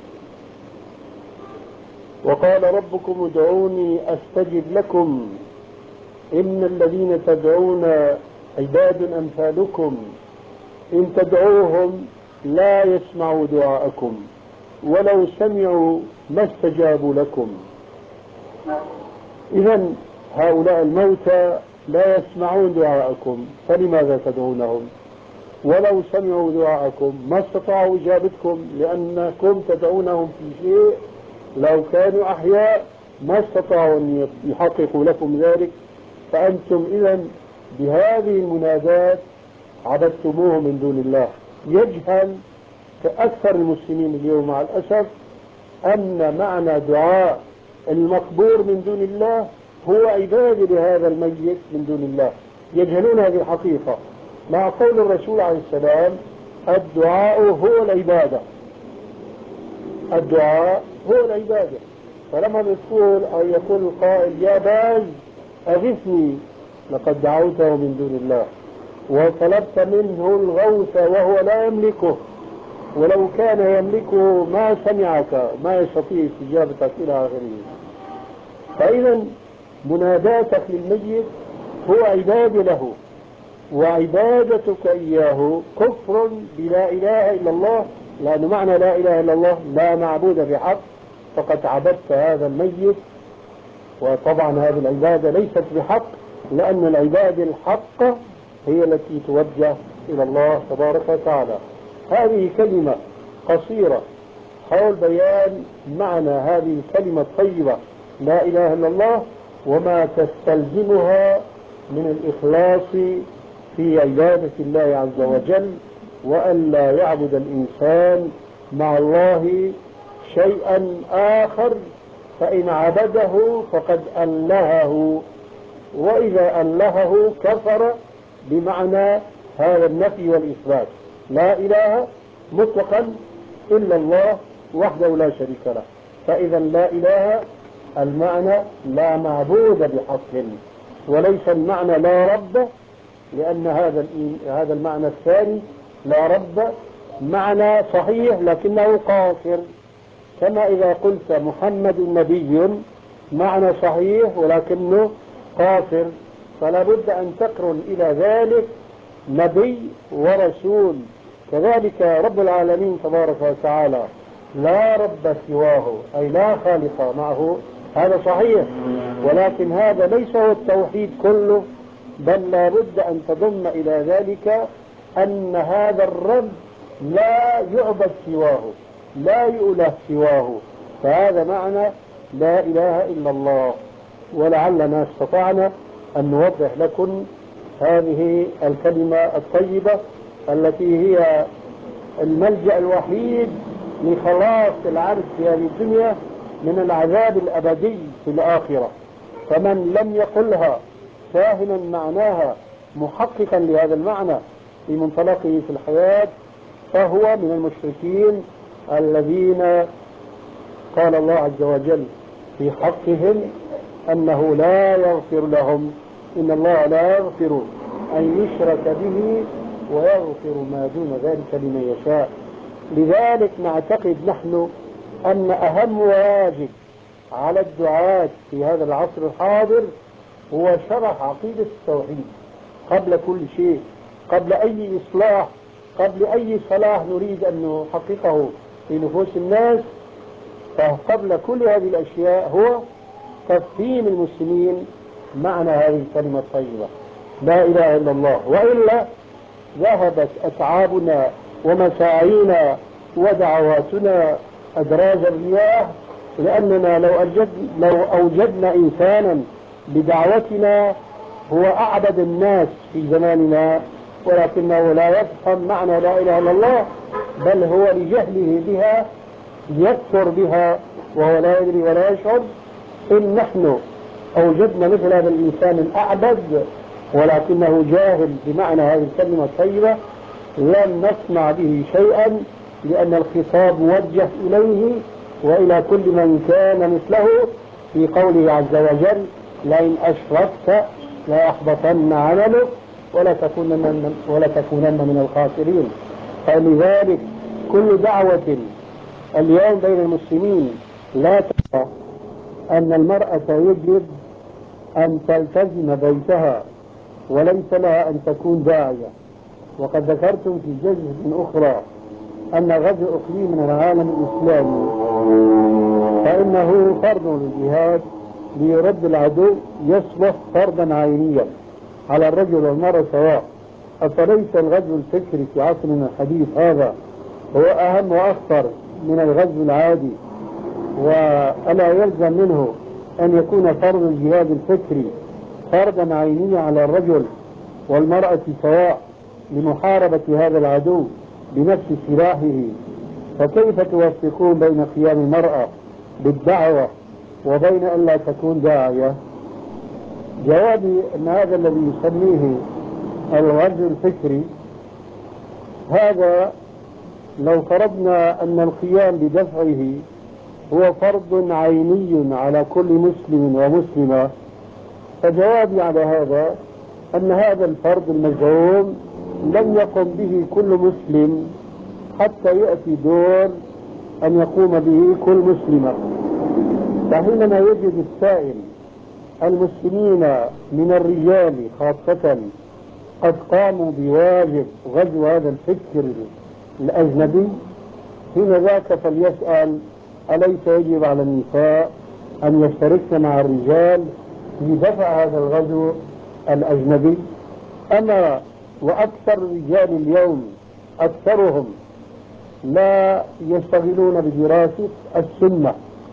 وقال ربكم ادعوني أستجب لكم إن الذين تدعون عباد أمثالكم إن تدعوهم لا يسمعوا دعاءكم ولو سمعوا ما استجابوا لكم. إذن هؤلاء الموتى لا يسمعون دعاءكم، فلماذا تدعونهم؟ ولو سمعوا دعاءكم ما استطاعوا إجابتكم، لأنكم تدعونهم في شيء لو كانوا أحياء ما استطاعوا أن يحققوا لكم ذلك. فأنتم إذن بهذه المنادات عبدتموه من دون الله. يجهل كأكثر المسلمين اليوم مع الأسف أن معنى دعاء المقبور من دون الله هو عبادة لهذا الميت من دون الله. يجهلون هذه الحقيقة، مع قول الرسول عليه السلام: الدعاء هو العبادة. الدعاء هو العبادة. فلما يقول أو يقول القائل: يا باز أغثني، لقد دعوته من دون الله وطلبت منه الغوث وهو لا يملكه، ولو كان يملكه ما سمعك، ما يستطيع استجابتك إلى آخره. فإذا مناداتك للميت هو عبادة له، وعبادتك إياه كفر بلا إله إلا الله، لأن معنى لا إله إلا الله لا معبود بحق، فقد عبدت هذا الميت. وطبعا هذه العبادة ليست بحق، لأن العبادة الحق هي التي توجه إلى الله تبارك وتعالى. هذه كلمة قصيرة حول بيان معنى هذه الكلمة الطيبة لا إله إلا الله، وما تستلزمها من الإخلاص في عبادة الله عز وجل، وأن لا يعبد الإنسان مع الله شيئا آخر، فإن عبده فقد ألهه، وإذا ألهه كفر، بمعنى هذا النفي والإثبات. لا إله مطلقا إلا الله وحده لا شريك له. فإذا لا إله المعنى لا معبود بحق، وليس المعنى لا رب، لأن هذا هذا المعنى الثاني لا رب معنى صحيح لكنه قاصر، كما إذا قلت محمد نبي معنى صحيح ولكنه قاصر، فلا بد أن تقرن إلى ذلك نبي ورسول. كذلك رب العالمين تبارك وتعالى لا رب سواه، أي لا خالق معه، هذا صحيح، ولكن هذا ليس هو التوحيد كله، بل لا بد أن تضم إلى ذلك أن هذا الرب لا يعبد سواه، لا يؤله سواه. فهذا معنى لا إله إلا الله. ولعلنا استطعنا أن نوضح لكم هذه الكلمة الطيبة التي هي الملجأ الوحيد لخلاص العبد في هذه الدنيا من العذاب الأبدي في الآخرة. فمن لم يقلها فاهما معناها محققا لهذا المعنى في منطلقه في الحياة فهو من المشركين الذين قال الله عز وجل في حقهم أنه لا يغفر لهم، إن الله لا يغفر أن يشرك به ويغفر ما دون ذلك لمن يشاء. لذلك نعتقد نحن أن أهم واجب على الدعاة في هذا العصر الحاضر هو شرح عقيدة التوحيد قبل كل شيء، قبل أي إصلاح، قبل أي صلاح نريد أن نحققه في نفوس الناس. فقبل كل هذه الأشياء هو تفهيم المسلمين معنى هذه الكلمة الطيبة لا إله إلا الله، وإلا ذهبت أتعابنا ومساعينا ودعواتنا أدراج الرياح، لأننا لو, أوجد لو أوجدنا إنسانا بدعوتنا هو أعبد الناس في زماننا ولكنه لا يفهم معنى لا إله إلا الله، بل هو لجهله بها يكفر بها وهو لا يدري ولا يشعر. إن نحن أوجدنا مثل هذا الإنسان الأعبد ولكنه جاهل بمعنى هذه الكلمة الطيبة لن نصنع به شيئا، لأن الخطاب موجه إليه وإلى كل من كان مثله في قوله عز وجل لئن أشركت ليحبطن عملك ولتكونن ولتكونن من الخاسرين. فلذلك كل دعوة اليوم بين المسلمين لا ترى أن المرأة يجب أن تلتزم بيتها وليس لها أن تكون داعية. وقد ذكرتم في جزء أخرى أن غزو إقليم من العالم الإسلامي فإنه فرض للجهاد ليرد العدو يصبح فرضا عينيا على الرجل والمرأة سواء. أفليس الغزو الفكري في عصرنا الحديث هذا هو أهم وأخطر من الغزو العادي؟ وألا يلزم منه أن يكون فرض الجهاد الفكري فرضا عينيا على الرجل والمرأة سواء لمحاربة هذا العدو بنفس سلاحه؟ فكيف توفقون بين قيام المرأة بالدعوة وبين أن لا تكون داعية؟ جوابي أن هذا الذي يسميه الغزو الفكري هذا لو فرضنا أن القيام بدفعه هو فرض عيني على كل مسلم ومسلمة، فجوابي على هذا أن هذا الفرض المزعوم لم يقم به كل مسلم حتى يأتي دور أن يقوم به كل مسلمة. فحينما يجد السائل المسلمين من الرجال خاصة قد قاموا بواجب غزو هذا الفكر الأجنبي، حين ذاك فليسأل أليس يجب على النساء أن يشتركن مع الرجال في دفع هذا الغزو الأجنبي؟ أما وأكثر الرجال اليوم أكثرهم لا يشتغلون بدراسة السنة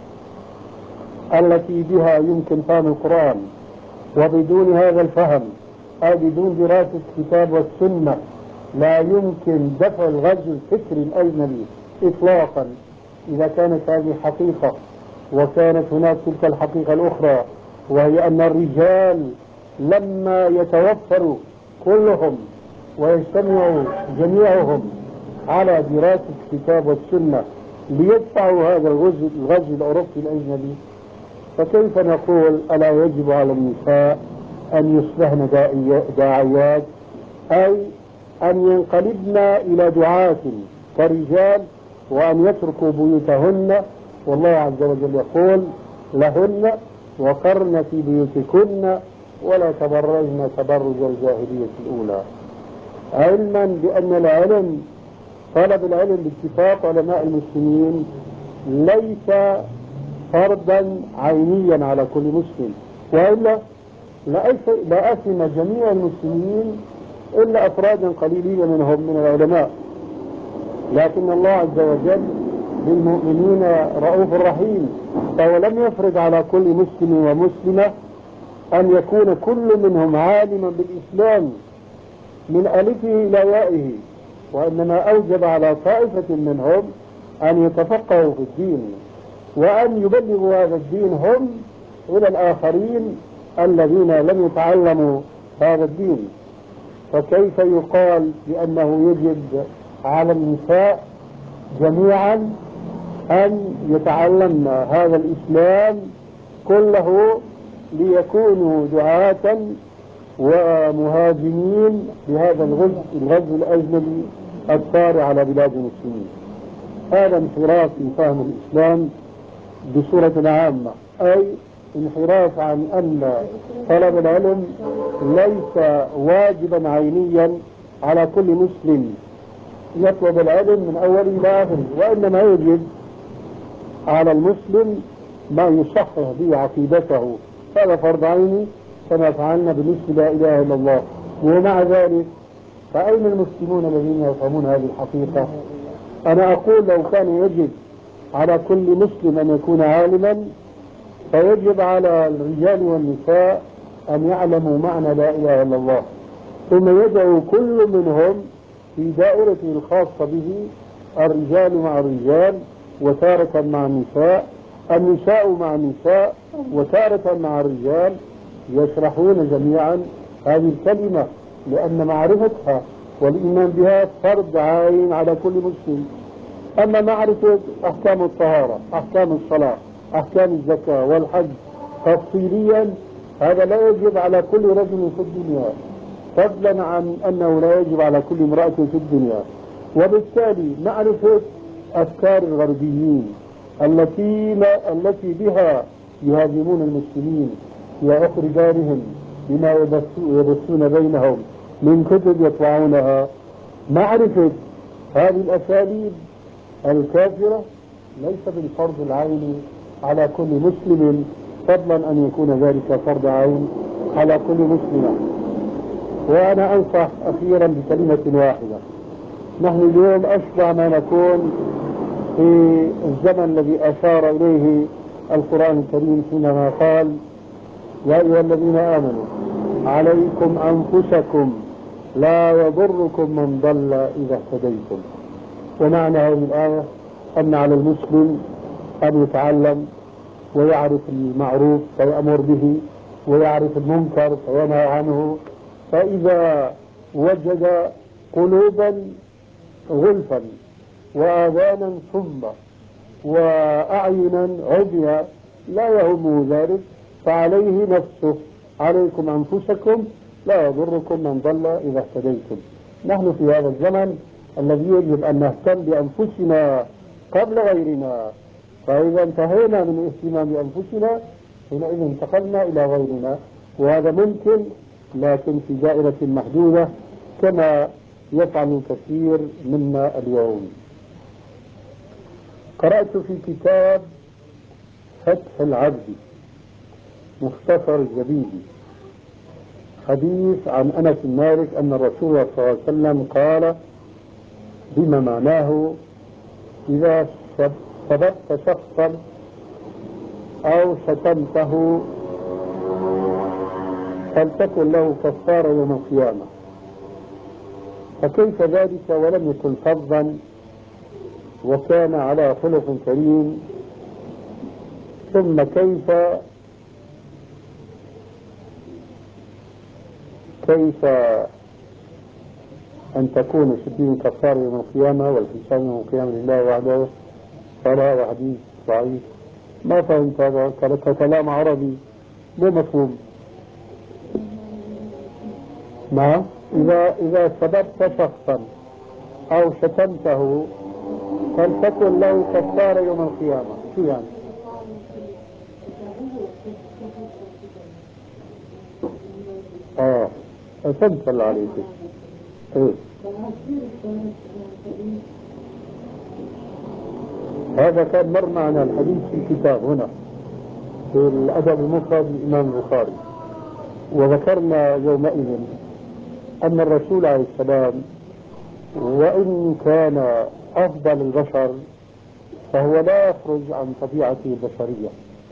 التي بها يمكن فهم القرآن، وبدون هذا الفهم أو بدون دراسة الكتاب والسنة لا يمكن دفع الغزو الفكري الأجنبي إطلاقا. إذا كانت هذه حقيقة وكانت هناك تلك الحقيقة الأخرى وهي أن الرجال لما يتوفروا كلهم ويجتمعوا جميعهم على دراسة الكتاب والسنة ليدفعوا هذا الغزو الغزو الأوروبي الأجنبي، فكيف نقول ألا يجب على النساء أن يصبحن داعيات أي أن ينقلبن إلى دعاة كرجال وأن يتركوا بيوتهن؟ والله عز وجل يقول لهن وقرن في بيوتكن ولا تبرجن تبرج الجاهلية الأولى. علما بأن العلم طلب العلم باتفاق علماء المسلمين ليس فرضا عينيا على كل مسلم، وإلا لأثم جميع المسلمين إلا أفرادا قليلين منهم من العلماء. لكن الله عز وجل بالمؤمنين رؤوف رحيم، فهو لم يفرض على كل مسلم ومسلمة أن يكون كل منهم عالما بالإسلام من ألفه إلى يائه، وإنما أوجب على طائفة منهم أن يتفقهوا في الدين وأن يبلغوا هذا الدين هم إلى الآخرين الذين لم يتعلموا هذا الدين. فكيف يقال بأنه يجب على النساء جميعا أن يتعلمن هذا الإسلام كله ليكونوا دعاة ومهاجمين بهذا الغزو الغزو الأجنبي الطارئ على بلاد المسلمين؟ هذا انحراف في فهم الإسلام بصورة عامة، أي انحراف عن أن طلب العلم ليس واجبا عينيا على كل مسلم يطلب العلم من أول إلى آخره، وإنما يجب على المسلم ما يصحح به عقيدته، هذا فرض عيني كما فعلنا بالنسبة لا إله إلا الله. ومع ذلك فأين المسلمون الذين يفهمون هذه الحقيقة؟ أنا أقول لو كان يجب على كل مسلم أن يكون عالما فيجب على الرجال والنساء أن يعلموا معنى لا إله إلا الله، ثم يدعو كل منهم في دائرته الخاصة به، الرجال مع الرجال وتارة مع النساء، النساء مع النساء وتارة مع الرجال، يشرحون جميعا هذه الكلمة، لأن معرفتها والإيمان بها فرض عين على كل مسلم. أما معرفة أحكام الطهارة، أحكام الصلاة، أحكام الزكاة والحج تفصيليا، هذا لا يجب على كل رجل في الدنيا، فضلا عن أنه لا يجب على كل امرأة في الدنيا. وبالتالي معرفة أفكار الغربيين التي التي بها يهاجمون المسلمين وإخراجهم بما يبثون بينهم من كتب يطبعونها، معرفة هذه الأساليب الكافرة ليس بالفرض العيني على كل مسلم، فضلا أن يكون ذلك فرض عين على كل مسلمة. وأنا أنصح أخيرا بكلمة واحدة، نحن اليوم أشبه ما نكون في الزمن الذي أشار إليه القرآن الكريم حينما قال: يا أيها الذين آمنوا عليكم أنفسكم لا يضركم من ضل إذا اهتديتم. ومعنى هذه الآية أن على المسلم أن يتعلم ويعرف المعروف فيأمر به، ويعرف المنكر فينهى عنه، فإذا وجد قلوبا غلفا وآذانا صما وأعينا عميا لا يهمه ذلك فعليه نفسه: عليكم أنفسكم لا يضركم من ضل إذا اهتديتم. نحن في هذا الزمن الذي يجب أن نهتم بأنفسنا قبل غيرنا، فإذا انتهينا من الاهتمام بأنفسنا حينئذ انتقلنا إلى غيرنا، وهذا ممكن لكن في دائرة محدودة كما يفعل كثير منا اليوم. قرأت في كتاب فتح العبد مختصر الزبيدي حديث عن أنس بن مالك أن الرسول صلى الله عليه وسلم قال بما معناه: إذا سببت شخصا أو شتمته فلتكن له كفارة يوم القيامة. فكيف ذلك ولم يكن فظا وكان على خلق كريم؟ ثم كيف كيف أن تكون ستين كفارة يوم القيامة والحساب يوم القيامة لله وحده؟ قال هذا حديث ضعيف. ما فهمت هذا؟ كلام عربي مو مفهوم. نعم، إذا إذا سببت شخصا أو شتمته فلتكن له كفارة يوم القيامة، شو يعني؟ آه فهمت الله عليك. إيه؟ هذا كان مر معنا الحديث في الكتاب هنا في الأدب المفرد للإمام البخاري، وذكرنا يومئذ أن الرسول عليه السلام وإن كان أفضل البشر فهو لا يخرج عن طبيعته البشرية،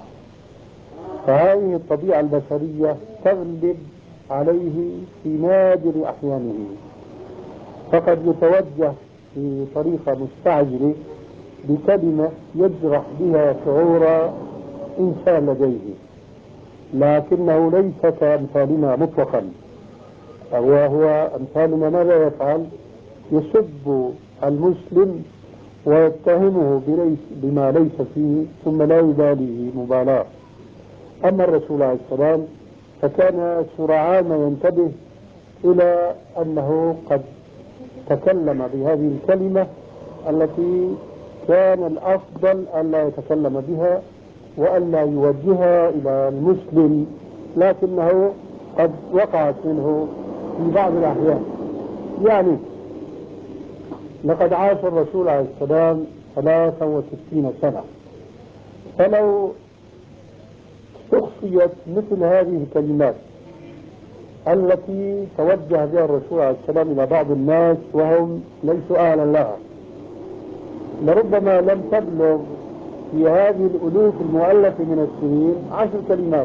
فهذه الطبيعة البشرية تغلب عليه في نادر أحيانه، فقد يتوجه في طريقة مستعجلة بكلمة يجرح بها شعور إنسان لديه، لكنه ليس كأمثالنا مطلقا، وهو أمثالنا ماذا يفعل؟ يسب المسلم ويتهمه بما ليس فيه ثم لا يباليه مبالاة. أما الرسول عليه السلام فكان سرعان ما ينتبه إلى أنه قد تكلم بهذه الكلمة التي كان الأفضل ألا يتكلم بها وألا يوجهها إلى المسلم، لكنه قد وقعت منه في بعض الأحيان. يعني لقد عاش الرسول عليه السلام ثلاثة وستين سنة، فلو استخفيت مثل هذه الكلمات التي توجه بها الرسول عليه السلام إلى بعض الناس وهم ليسوا أهلا لها، لربما لم تبلغ في هذه الألوف المؤلفة من السنين عشر كلمات.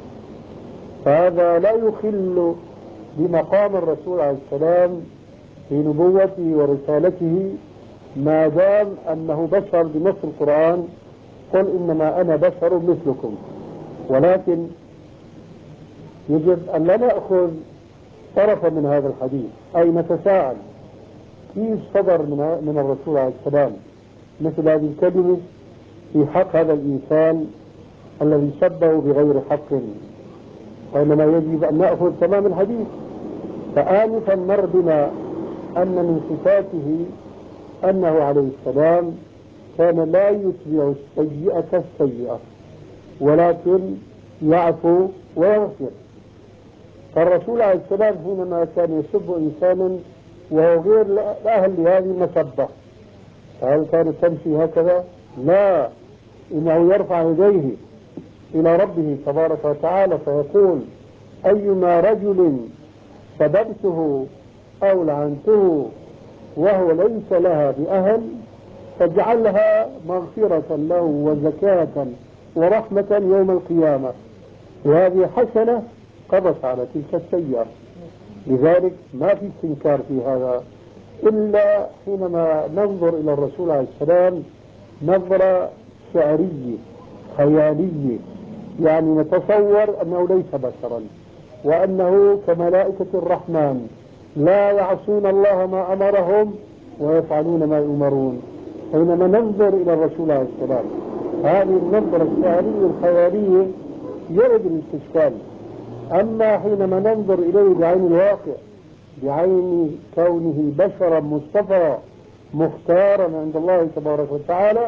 فهذا لا يخل بمقام الرسول عليه السلام في نبوته ورسالته، ما دام أنه بشر بنص القرآن: قل إنما أنا بشر مثلكم. ولكن يجب أن لا نأخذ طرفا من هذا الحديث، أي نتساءل كيف صدر من الرسول عليه السلام مثل هذه الكلمة في حق هذا الإنسان الذي سبه بغير حق، وإنما يجب أن نأخذ تمام الحديث. فآنفا مر بنا أن من صفاته أنه عليه السلام كان لا يتبع السيئة السيئة ولكن يعفو ويغفر. فالرسول عليه السلام حينما كان يسب إنسانا وهو غير أهل لهذه المسبة، هل كانت تمشي هكذا؟ لا، إنه يرفع يديه إلى ربه تبارك وتعالى فيقول: أيما رجل سببته أو لعنته وهو ليس لها بأهل فاجعلها مغفرة له وزكاة ورحمة يوم القيامة، وهذه حسنة قضت على تلك السيئة. لذلك ما في استنكار في هذا، إلا حينما ننظر إلى الرسول عليه السلام نظرة شعرية خيالية، يعني نتصور أنه ليس بشرا وأنه كملائكة الرحمن لا يعصون الله ما أمرهم ويفعلون ما يؤمرون. حينما ننظر إلى الرسول عليه السلام هذه النظرة الشعرية الخيالية يرد الاستشكال. أما حينما ننظر إليه بعين الواقع، بعين كونه بشرا مصطفى مختارا عند الله تبارك وتعالى،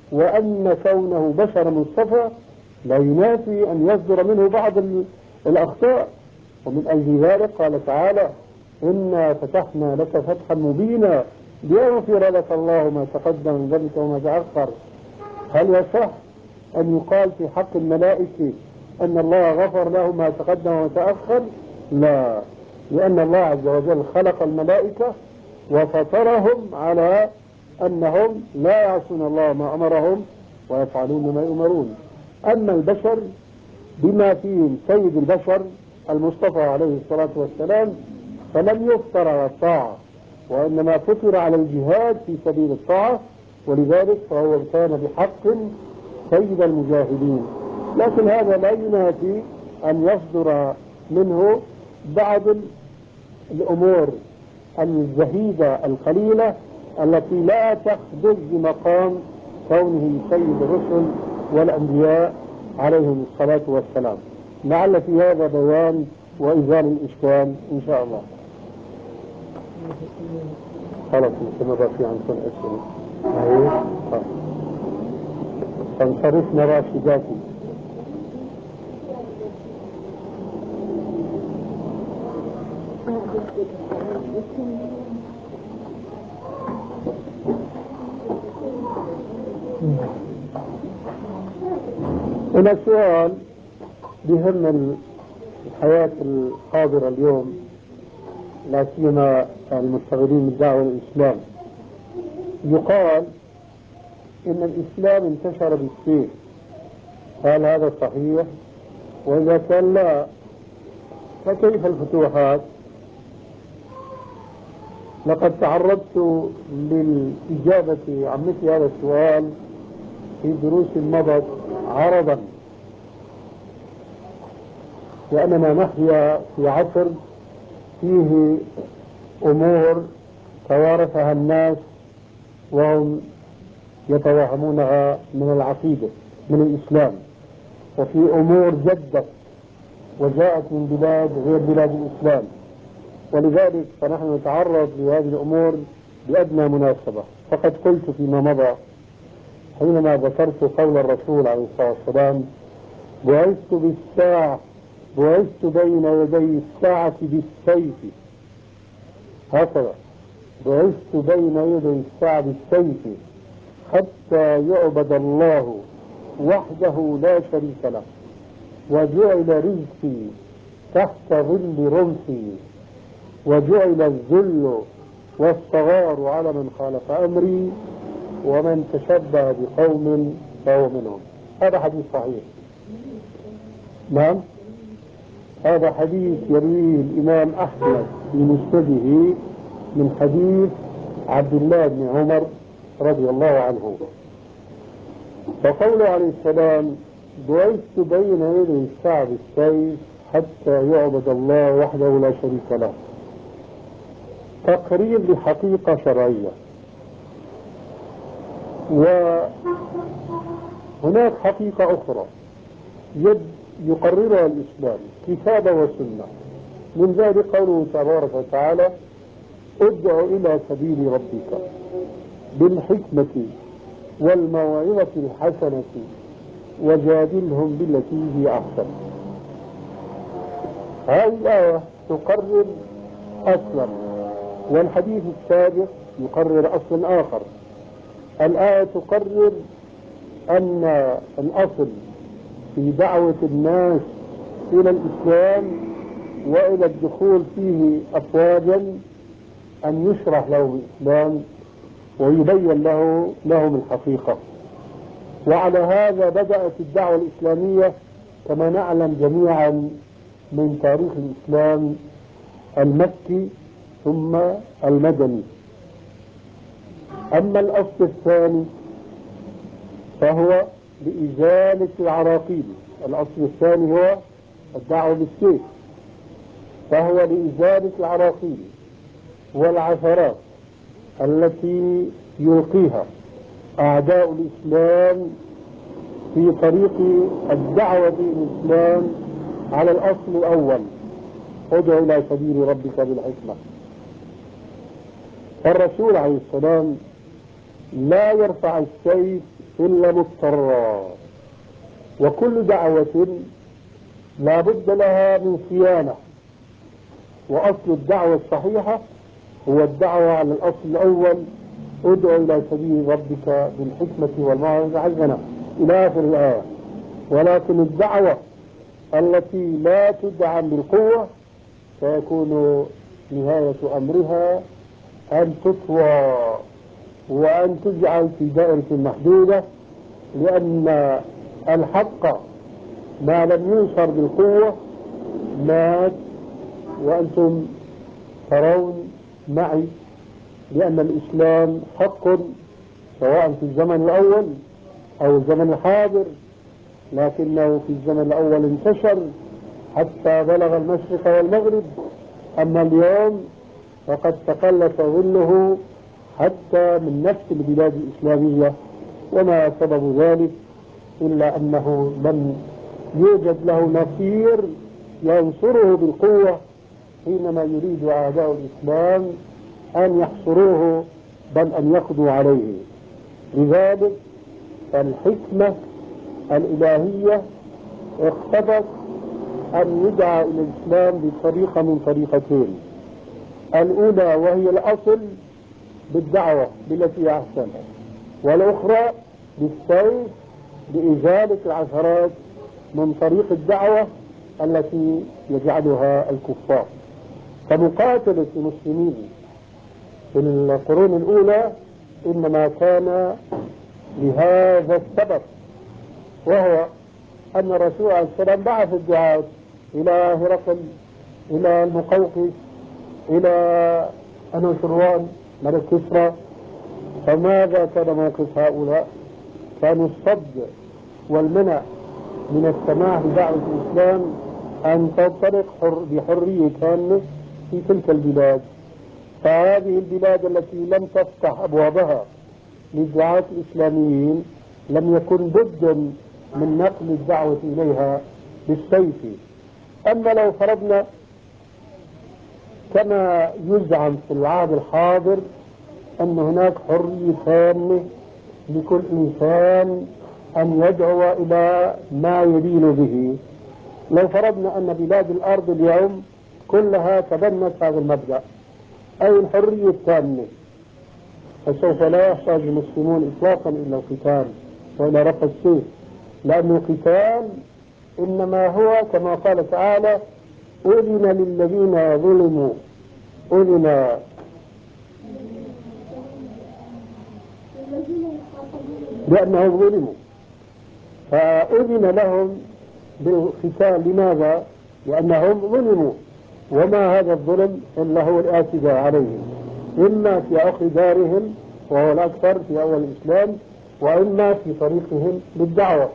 وأن كونه بشرا مصطفى لا ينافي أن يصدر منه بعض الأخطاء. ومن أجل ذلك قال تعالى: إنا فتحنا لك فتحا مبينا ليغفر لك الله ما تقدم من ذنبك وما تأخر. هل يصح أن يقال في حق الملائكة أن الله غفر له ما تقدم وما تأخر؟ لا، لأن الله عز وجل خلق الملائكة وفطرهم على أنهم لا يعصون الله ما أمرهم ويفعلون ما يؤمرون. أما البشر بما فيهم سيد البشر المصطفى عليه الصلاة والسلام فلم يفطر على الطاعة، وإنما فطر على الجهاد في سبيل الطاعة، ولذلك فهو كان بحق سيد المجاهدين. لكن هذا لا ينافي أن يصدر منه بعض الأمور الزهيدة القليلة التي لا تخدج بمقام كونه سيد الرسل والأنبياء عليهم الصلاة والسلام. لعل في هذا بيان وإزالة الإشكال إن شاء الله. خلاص كما بقي عنكم أسئلة. أيوه فانصرفنا راشداتي. هنا سؤال بهم الحياة الحاضرة اليوم، لا سيما المشتغلين بالدعوة الإسلام. يقال إن الإسلام انتشر بالسيف، هل هذا صحيح؟ وإذا كان لا فكيف الفتوحات؟ لقد تعرضت للإجابة عن مثل هذا السؤال في دروس مضت عرضا، لأننا نحيا في عصر فيه أمور توارثها الناس وهم يتوهمونها من العقيدة من الإسلام، وفي أمور جدت وجاءت من بلاد غير بلاد الإسلام، ولذلك فنحن نتعرض لهذه الأمور بأدنى مناسبة. فقد قلت فيما مضى حينما ذكرت قول الرسول عليه الصلاة والسلام: بعثت بالساعة بعثت بين يدي الساعة بالسيف، هكذا بعثت بين يدي الساعة بالسيف حتى يعبد الله وحده لا شريك له، وجعل رزقي تحت ظل رمحي، وجعل الذل والصغار على من خالف أمري، ومن تشبه بقوم فهو منهم. هذا حديث صحيح. نعم، هذا حديث يرويه الإمام أحمد في مسنده من حديث عبد الله بن عمر رضي الله عنه. فقوله عليه السلام: بعثت بين يدي الساعة بالسيف حتى يعبد الله وحده لا شريك له، تقرير لحقيقة شرعية. وهناك حقيقة أخرى يد يقررها الإسلام كتابا وسنة، من ذلك قوله تبارك وتعالى: ادع إلى سبيل ربك بالحكمة والموعظة الحسنة وجادلهم بالتي هي أحسن. هذه الآية تقرر أصلا، والحديث السابق يقرر أصلا آخر. الآية تقرر أن الأصل في دعوة الناس إلى الإسلام وإلى الدخول فيه أفواجا أن يشرح لهم الإسلام ويبين له لهم الحقيقة. وعلى هذا بدأت الدعوة الإسلامية كما نعلم جميعا من تاريخ الإسلام المكي ثم المدني. أما الأصل الثاني فهو بإزالة العراقيل. الأصل الثاني هو الدعوة بالسيف، فهو لإزالة العراقيل والعثرات التي يلقيها أعداء الإسلام في طريق الدعوة بالإسلام على الأصل الأول: ادع إلى سبيل ربك بالحكمة. الرسول عليه السلام لا يرفع السيف إلا مضطرا، وكل دعوة لا بد لها من صيانة، وأصل الدعوة الصحيحة هو الدعوة على الأصل الأول: ادع إلى سبيل ربك بالحكمة والموعظة الحسنة إلى آخر الآية. ولكن الدعوة التي لا تدعم بالقوة سيكون نهاية أمرها أن تطوى وأن تجعل في دائرة محدودة، لأن الحق ما لم ينصر بالقوة مات. وأنتم ترون معي بأن الإسلام حق سواء في الزمن الأول أو الزمن الحاضر، لكنه في الزمن الأول انتشر حتى بلغ المشرق والمغرب، أما اليوم فقد تقلص ظله حتى من نفس البلاد الإسلامية. وما سبب ذلك إلا أنه لم يوجد له نصير ينصره بالقوة حينما يريد أعداء الإسلام أن يحصروه بل أن يقضوا عليه. لذلك فالحكمة الإلهية اقتضت أن يدعى إلى الإسلام بطريقة من طريقتين: الأولى وهي الأصل بالدعوة بالتي أحسن، والأخرى بالسيف بإزالة العثرات من طريق الدعوة التي يجعلها الكفار. فمقاتلة المسلمين في القرون الأولى إنما كان لهذا السبب، وهو أن الرسول عليه السلام بعث الدعاة إلى هرقل، إلى المقوقس، إلى أنوشروان ملك كسرى. فماذا كان موقف هؤلاء؟ كانوا الصد والمنع من السماح بدعوة الإسلام أن تنطلق حر بحرية تامة في تلك البلاد. فهذه البلاد التي لم تفتح أبوابها للدعاة الإسلاميين لم يكن بد من نقل الدعوة إليها بالسيف. أما لو فرضنا كما يزعم في العهد الحاضر أن هناك حرية تامة لكل إنسان أن يدعو إلى ما يدين به، لو فرضنا أن بلاد الأرض اليوم كلها تبنت هذا المبدأ أي الحرية التامة، فسوف لا يحتاج المسلمون إطلاقا إلى القتال وإلى رفع السيف، لأن القتال إنما هو كما قال تعالى: أذن للذين ظلموا أذن لأنهم ظلموا، فأذن لهم بالقتال. لماذا؟ لأنهم ظلموا، وما هذا الظلم إلا هو الاعتداء عليهم، إما في عقر دارهم وهو الأكثر في أول الإسلام، وإما في طريقهم للدعوة.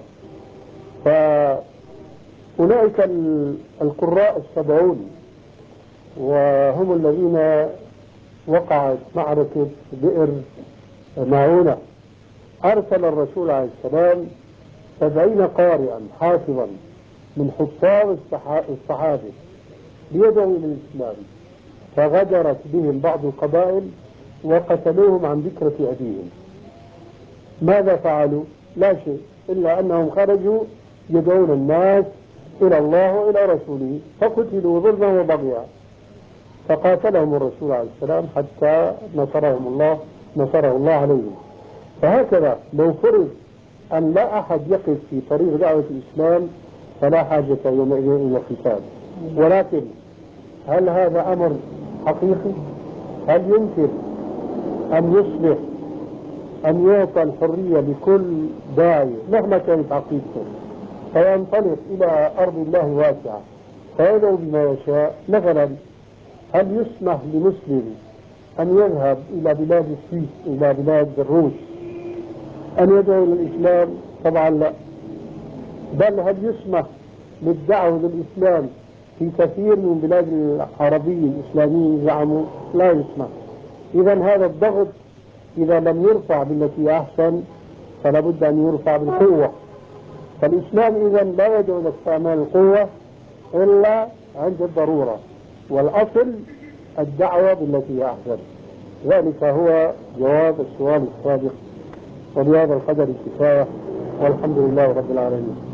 فأولئك القراء السبعون وهم الذين وقعت معركة بئر معونة، أرسل الرسول عليه السلام سبعين قارئا حافظا من حفاظ الصحابة ليدعوا إلى الإسلام، فغدرت بهم بعض القبائل وقتلوهم عن ذكرة أبيهم. ماذا فعلوا؟ لا شيء، إلا أنهم خرجوا يدعون الناس إلى الله وإلى رسوله، فقتلوا ظلما وبغيا، فقاتلهم الرسول عليه السلام حتى نصرهم الله نصره الله عليهم. فهكذا لو فرض أن لا أحد يقف في طريق دعوة الإسلام فلا حاجة يومئذ إلى القتال. ولكن هل هذا أمر حقيقي؟ هل يمكن أن يصبح أن يعطى الحرية لكل داعية مهما كانت عقيدته فينطلق إلى أرض الله واسعة فيدعو بما يشاء؟ مثلا هل يسمح لمسلم أن يذهب إلى بلاد السويس إلى بلاد الروس أن يدعو إلى الإسلام؟ طبعا لا. بل هل يسمح للدعوة للإسلام في كثير من بلاد العربية الإسلامية؟ زعموا لا يسمح. إذا هذا الضغط إذا لم يرفع بالتي أحسن فلا بد أن يرفع بالقوة. فالإسلام إذا لا يدعو إلى استعمال القوة إلا عند الضرورة، والأصل الدعوة بالتي أحسن. ذلك هو جواب السؤال السابق، وبهذا القدر الكفاية، والحمد لله رب العالمين.